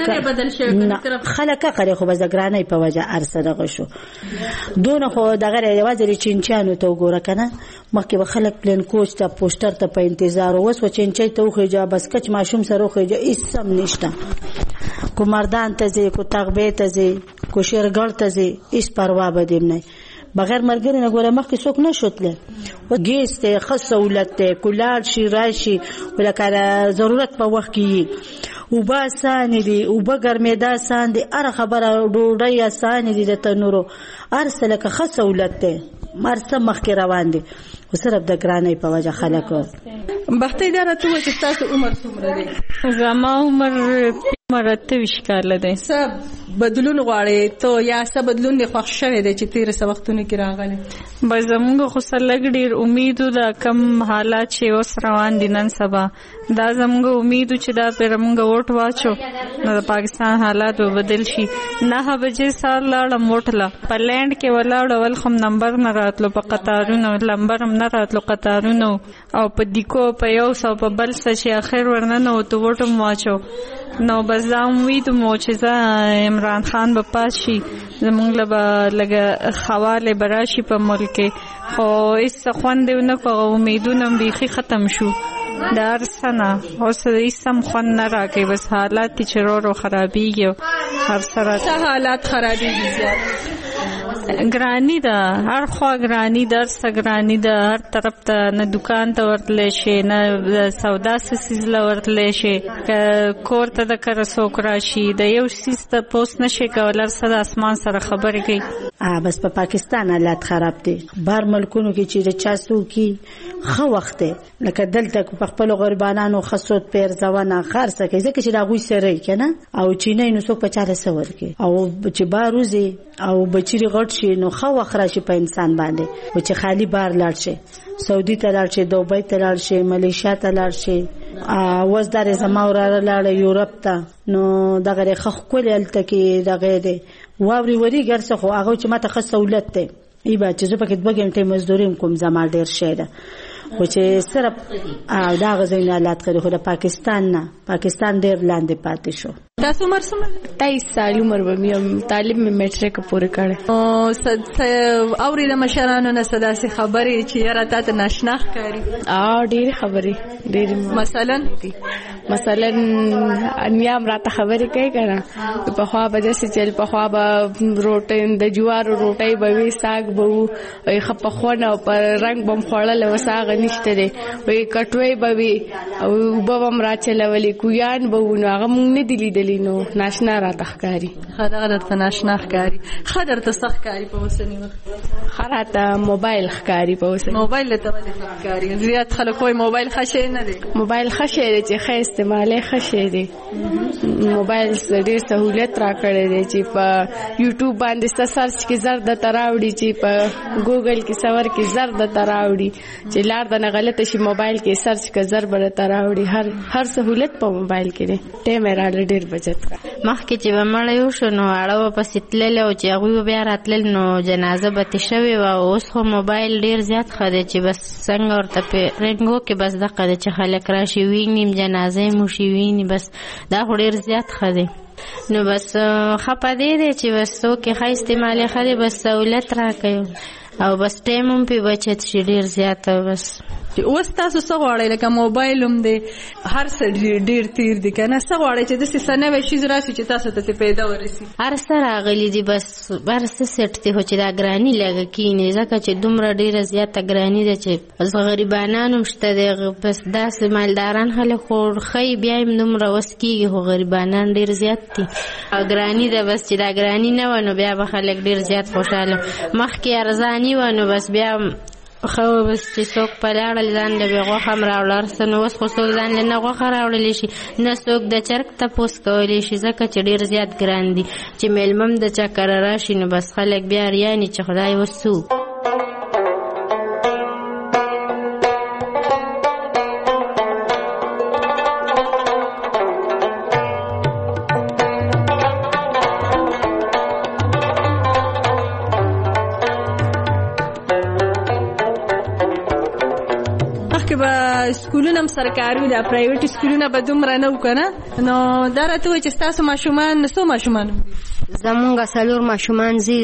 خلک عقل خو بس د ګرانۍ په وجه هر څه دغه شو. دونه خو دغه یوازې د چینچیانو ته وګوره که نه مخکې به خلک پلین کوچ ته پوسټر ته په انتظار اوس خو چینچی ته وخېجه بس کچ ماشوم سره وخېجه هېڅ هم نشته. کو مردان ته ځې کو تغبې ته ځې کو شیرګړ ته ځې هېڅ پروا به دې نه بغیر ملګري نه ګوره مخکې څوک نه شو تللی. ګیس دی ښه سهولت دی کو لاړ شي راشي لکه ضرورت په وخت کې یي اوبه اسانې دي اوبه ګرمېدا اسان دي هره خبره ډوډۍ اسانې دي د تنورو هر څه لکه ښه سهولت دی هر څه مخکې روان دي خو صرف د ګرانۍ په وجه خلکو. بختۍ دا راته ووایه چې ستاسو عمر څومره دی؟ زما عمر عمر اته ویشت کاله دی. څه بدلون غواړې ته یا څه بدلون دې خوښ شوی دی چې تېره څه وختونو کې راغلی؟ بس زموږ خو سره لږ ډېر امید و د کم حالات چې اوس روان دي نن سبا دا زموږ امید و چې دا پرې موږ ووټ واچو نو د پاکستان حالات به بدل شي. نهه بجې سهار لاړم ووټ له په لینډ کې ولاړ اول خو نمبر نه راتلو په قطارونو لمبر هم نه راتلو قطارونو او په دیکو په یو سو په بل څه چې اخر ورننوتو ووټ هم واچو نو بس دا امید مو چې زه عمران خان به پاس شي زموږ له به لږه خواله به راشي په ملک کې خو هېڅ خوند یې ونه کړو امیدونه هم بیخي ختم شو د هر څه نه اوس هېڅ هم خوند نه راکوي بس حالات دي چې رو رو خرابېږي او هر څه څه حالات خرابېږي زیات ګرانی ده هر خوا ګرانی ده هر څه ګرانی ده هر طرف ته نه دکان ته ورتلی شي نه سودا څه څیز له ورتلی شي که کور ته د کره څوک راشي د یو څیز ته پوس نه شي کولی هر څه د اسمان سره خبرې کوي. بس په پاکستان حالات خراب دي بهر ملکونو کې چې د چا څوکي ښه وخت دی لکه دلته په خپلو غریبانانو ښه سود پیرزونه خرڅه کوي ځکه چې د هغوی سره یې که نه او چینی نو څوک په چاله څه ورکوي او چې بهر وځي او بچیري غټ شي نو ښه وخت راشي په انسان باندې و چې خالی بار لاړ شي سعودي ته لاړ شي دوبۍ ته لاړ شي ملیشیا ته لاړ شي اوس دارې زما وراره لاړه یورپ ته نو دغه ښه ښکلې هلته کې دغه دی واورې ورېږي هر څه خو هغه چې ماته ښه سهولت دی ای به چې زه پکې دوه ګنټې مزدوري هم کوم زما ډېر شی ده خو چې صرف دغه ځایونه حالات کړي خو د پاکستان نه پاکستان ډېر لاندې پاتې شو. تاسو عمر څومره؟ تیئیس سال عمر به مې تعلیم مې میټریک پورې کړی. اورې د مشرانو نه څه داسې خبرې چې یاره تا ته ناشنا ښکاري؟ ډېرې خبرې ډېرې مثلا مثلا نیا هم راته خبرې کوي که نه پخوا به داسې چې پخوا به روټۍ د جوارو روټۍ به وي ساګ به وو ښه پخونه او په رنګ به م خوړل اوس هغه نشته دی وایي کټوۍ به وي او اوبه به م راچلولې کویان به وو نو هغه مونږ نه دي لیدلي نو ناشنا راته ښکاري. ښه دغه درته ناشنا ښکاري. ښه درته څه ښکاري په اوسني وخت؟ ښه راته موبایل ښکاري په اوسني موبایل درته ولې ښه ښکاري؟ زیات خلک وایي موبایل ښه شی نه دی. موبایل ښه شی دی چې ښه استعمال یې ښه شی دی. موبایل ډېر سهولت راکړی دی چې په یوټیوب باندې ستا سرچ کې زر درته راوړي چې په ګوګل کې سور کې زر درته راوړي چې لار د نه غلطه شي موبایل کې سرچ که زر به درته راوړي هر هر سهولت په موبایل کې دی. ټایم یې راله ډېر بچت کړه. مخکې چې به مړی وشو نو اړه به پسې تللی او چې هغوی به بیا راتلل نو جنازه به تې شوې وه. اوس خو موبایل ډېر زیات ښه دی چې بس څنګه ورته پې رنګ وکړې بس دقه دی چې خلک راشي ویني جنازه یې مو شي ویني بس دا خو ډېر زیات ښه دی. نو بس ښه په دې دی چې بس څوک یې ښه استعمال یې ښه دی بس سهولت راکوي او بس ټایم هم پې بچت شي ډېر زیات. بس اوس تاسو څه غواړئ لکه موبایل هم دی هر څه ډېر تیر دي که نه څه غواړئ چې داسې څه نوی شیز راشي چې تاسو ته ترې پیدا ورسي؟ هر څه راغلي دي بس هر څه سیټ دی خو چې دا ګراني لږه کښېني ځکه چې دومره ډېره زیاته ګراني ده چې بس غریبانان هم شته دی بس داسې مالداران خلک خو ښایي بیا هم دومره وس کېږي خو غریبانان ډېر زیات دي ګراني ده بس چې دا ګراني نه وه نو بیا به خلک ډېر زیات خوشحاله مخکې ارزاني وه نو بس بیا خو بس چې څوک په لاړل ځان له غوښه هم راوړل ارسه نو اوس خو څوک ځان له نه غوښه راوړلی شي نه څوک د چرګ تپوس کولی شي ځکه چې ډېر زیات ګران دي چې میلمه هم د چا کره راشي نو بس خلک بیا ریاني چې خدای وسو. سکولونه هم سرکاري دا پرایویټ سکولونه به دومره نه وکنه نو دا راته وایي چې ستاسو ماشومان څو ماشومان زمونږ څلور ماشومان زی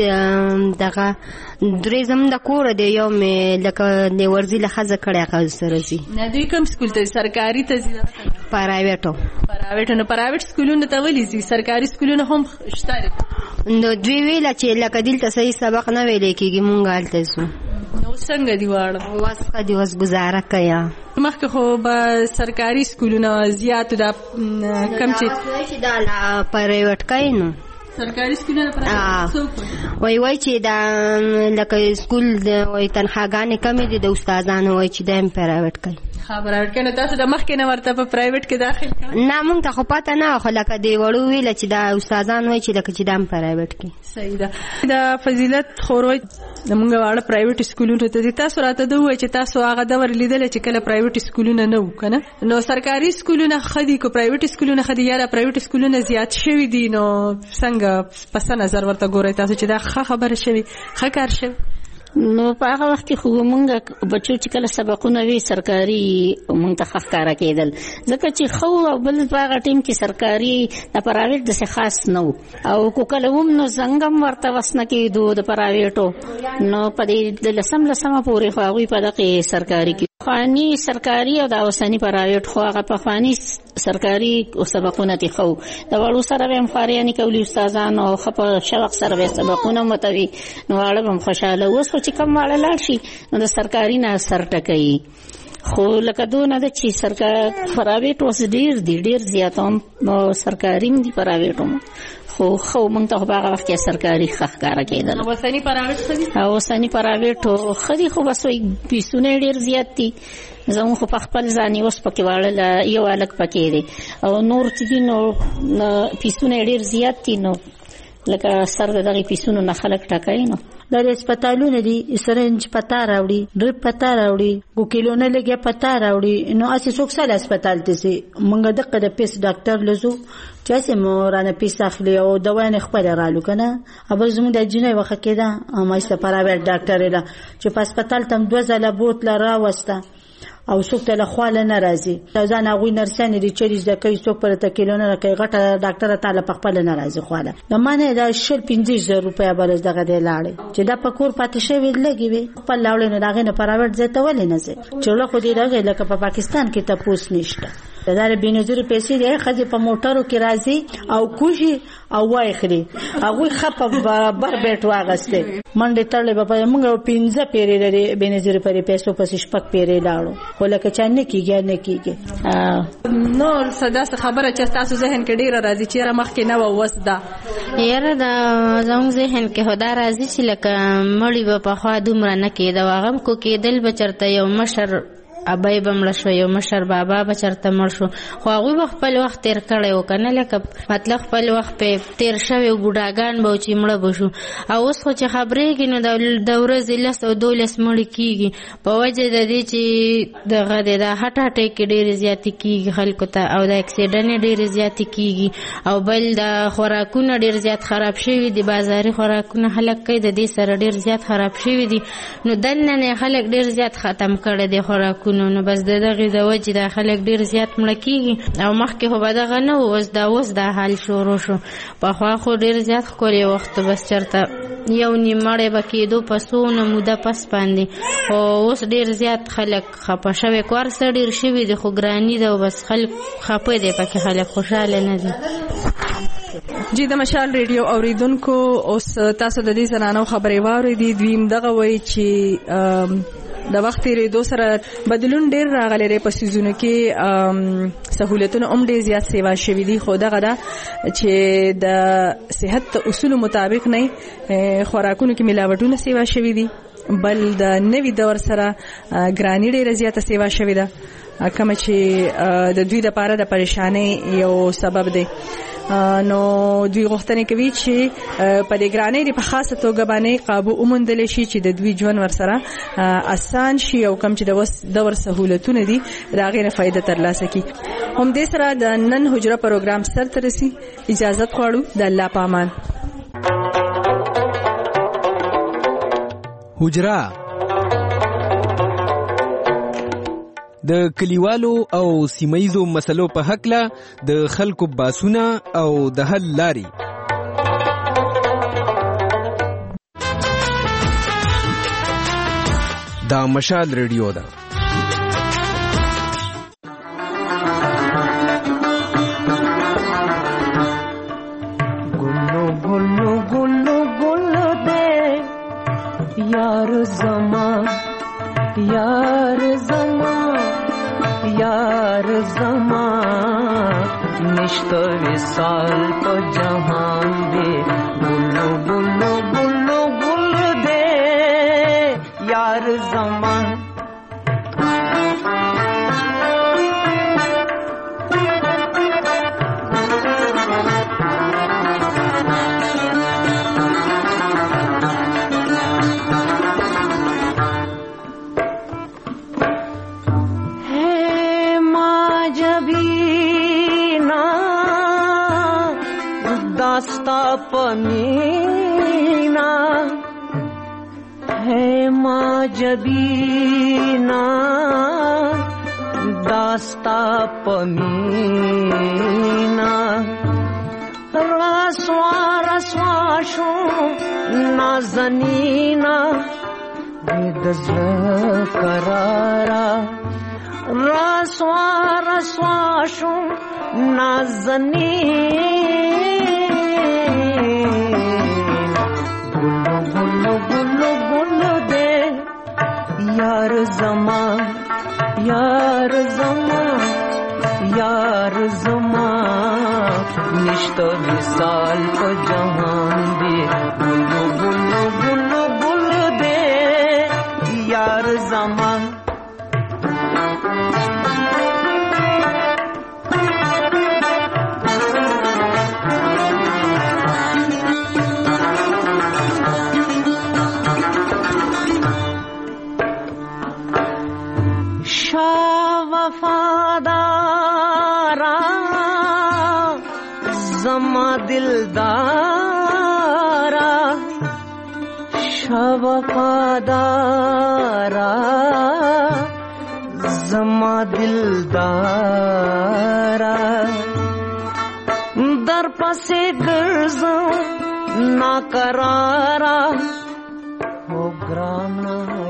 دغه درې زمونږ د کوره دی یو مې لکه د ورزي له ښځه کړی هغه سره ځي. نه دوی کوم سکول ته سرکاري ته ځي پرایویټو پرایویټ نو پرایویټ سکولونه ته ولې ځي سرکاري سکولونه هم شته نو دوی ویله چې لکه دلته صحیح سبق نه ویلی کېږي مونږ هلته ځو نو څنګه دی واړه واسکه دی وس گزاره کیا مخکې خو به سرکاري سکولونه زیات دا کم چې دا لا پرایویټ کای نو سرکاري سکولونه پرایویټ وای وای چې دا لکه سکول وای تنخواګانې کمې دي د استادانو وای چې دا پرایویټ کای خبره ورکړه تاسو د مخکې نه ورته په پرایویټ کې داخل کړه نه مونږ ته خو پته نه خو لکه دی وړو ویل چې دا استادان وای چې لکه چې دا پرایویټ کې صحیح ده. دا فضیلت خوروي د مونږ واړه پرایویټ سکولونو ته تاسو راته دوی وای چې تاسو هغه د ور لیدل چې کله پرایویټ سکولونه نه وکنه نو سرکاري سکولونه خدي کو پرایویټ سکولونه خدي یا پرایویټ سکولونه زیات شوي دي نو څنګه پس نظر ورته ګورئ تاسو چې دا ښه خبره شوي ښه کار شوي نو په هغه وخت کې خو مونږ بچو چې کله سبقونه وی سرکاري مونږ ته ښه ښکاره کېدل ځکه چې خو بل په هغه ټیم کې سرکاري د پرایویټ داسې خاص نه و او کو کله هم نو څنګه هم ورته وس نه کېدو د پرایویټو نو په دې د لسم لسمه پورې خو هغوی په دغې سرکاري کې خواني سرکاري او د اوسني پرایویټ خو هغه په خواني سرکاري سبقونه دي خو د وړو سره به هم خواريانې کولی استادان او ښه په شوق سره به سبقونه متوي نو واړه به هم خوشحاله اوس خو چې کم واړه لاړ شي نو د سرکاري نه سر ټکوي خو لکه دونه ده چې سرکار پرایویټ اوس ډېر دي ډېر زیات هم سرکاري هم دي پرایویټ هم خو خو مونږ ته په هغه وخت کې سرکاري ښه ښکاره کېدل اوسني پرایویټ ښه دي اوسني پرایویټ ښه دي خو بس وایي پیسونه ډېر زیات دي زموږ خو په خپل ځاني اوس پکې واړه یو هلک پکې دی او نور چې دي نو پیسونه ډېر زیات دي نو لکه سر د دغې پیسونو نه خلک ټاکوي نو دا د هسپتالونه دي سرنج پتا راوړي ډریپ پتا راوړي ګوکیلونه لګیا پتا راوړي نو اسې څوک سره هسپتال ته سي مونږ دغه د پیس ډاکټر لزو چې اسې مورانه پیس اخلي او دوا نه خپل رالو کنه ابل زموږ د جنې وخت کې دا ما است پرایویټ ډاکټر لا چې په هسپتال تم دوه ځله بوتل راوسته او څوک ته لخواله ناراضي ځان هغه نرسان دي چې د کوي څوک پر ته کیلونه راکې غټه ډاکټر تعالی په خپل ناراضي خواله د مانه دا شل پنځه زره روپیا بلز دغه دی لاړې چې دا پکور پاتې شوی لګي وي خپل لاولې نه داغه نه پرایویټ ځای ته ولې نه ځي چې له خو دې راغی لکه په پاکستان کې تاسو نشته دا د بنظیر پیسې دی خځې په موټرو کې راځي او کوشي او وای خري هغه خپ بر بیٹ واغسته منډه تړلې په موږ پنځه پیری لري بنظیر پرې پیسو پس شپک پیری لاړو خو لکه چانه کیږي نه کیږي نو صدا خبره چې تاسو ذهن کې ډیره راځي چې را مخ کې نه و وسدا یاره دا زموږ ذهن کې هدا راځي چې لکه مړی په خوا دومره نه کېده واغم کو کېدل بچرته یو مشر ابای بمړ شو یو مشر بابا بچرته مړ شو خو هغه خپل وخت تیر کړی و کنه لکه مطلب خپل وخت په تیر شوی ګډاګان به چې مړ بشو او اوس خو چې خبرې کینو د ورځې لس او دولس مړ کیږي په وجه د دې چې دغه د هټ هټ کې ډېر زیات کیږي خلکو ته او د اکسیډنټ ډېر زیات کیږي او بل د خوراکونه ډېر زیات خراب شوی دي بازاري خوراکونه خلک کوي د دې سره ډېر زیات خراب شوی دي نو دنه خلک ډېر زیات ختم کړي دي خوراکونه نو بس دغه د وجه د خلک ډیر زیات مړ کیږي او مخکې خو به دغه نه اوس دا اوس دا حال شروع شو په خوا خو ډیر زیات ښکلی وخت بس چېرته یو نیمړی به کېدو په څونه موده پس باندې خو اوس ډیر زیات خلک خفه شوي کار څه ډیر شوي دي خو ګراني ده او بس خلک خفه دی پکې خلک خوشحاله نه دي جی د مشال ریډیو اوریدونکو اوس تاسو د دې زنانو خبرې واورېدې دویم دغه وایي چې د وخت تیریدو سره بدلون ډیر راغلی دی په سیزونو کې سہولتونه هم ډیر زیات سیوا شوي دي خو دغه ده چې د صحت اصولو مطابق نه خوراکونو کې ملاوټونه سیوا شوي دي بل د نوي دور سره ګرانی ډیره زیاته سیوا شوې ده کوم چې د دوی لپاره د پریشانی یو سبب دی. نو دوی غوښتنه کوي چې په دې ګرانی په خاصه توګه باندې قابو وموندل شي چې د دوی ژوند ورسره آسان شي او کوم چې د دور سہولتونه دي دا غیر فائدہ ترلاسه کی. هم دې سره د نن حجره پروګرام سر ترسي. اجازه غواړو د الله پامان. حجره د کلیوالو او سیمایزو مسلو په حقله د خلکو باسونه او د حل لاري. دا مشال ریډیو ده. ګلو ګلو ګلو ګلو دې یار زما یار زما یار زما نشته وصال په جهان دی. ګلو ګلو ګلو ګلو دې یار زما दास्ता पमीना है माँ जबीना दास्ता पमीना रसवा रसवा शो नाजनीना बेदज़्र करारा रसवा रसवा शो नाजनीना गुल्लो गुल्लो गुल्लो दे यार ज़मा यार ज़मा यार ज़मा निश्तो विसाल को जहान दे. गुल्लो गुल्लो गुल्लो गुल्लो दे यार ज़मा दिलदारा शवफादारा जमा दिलदारा दर पसे गर्ज़ों ना करारा हो ग्राना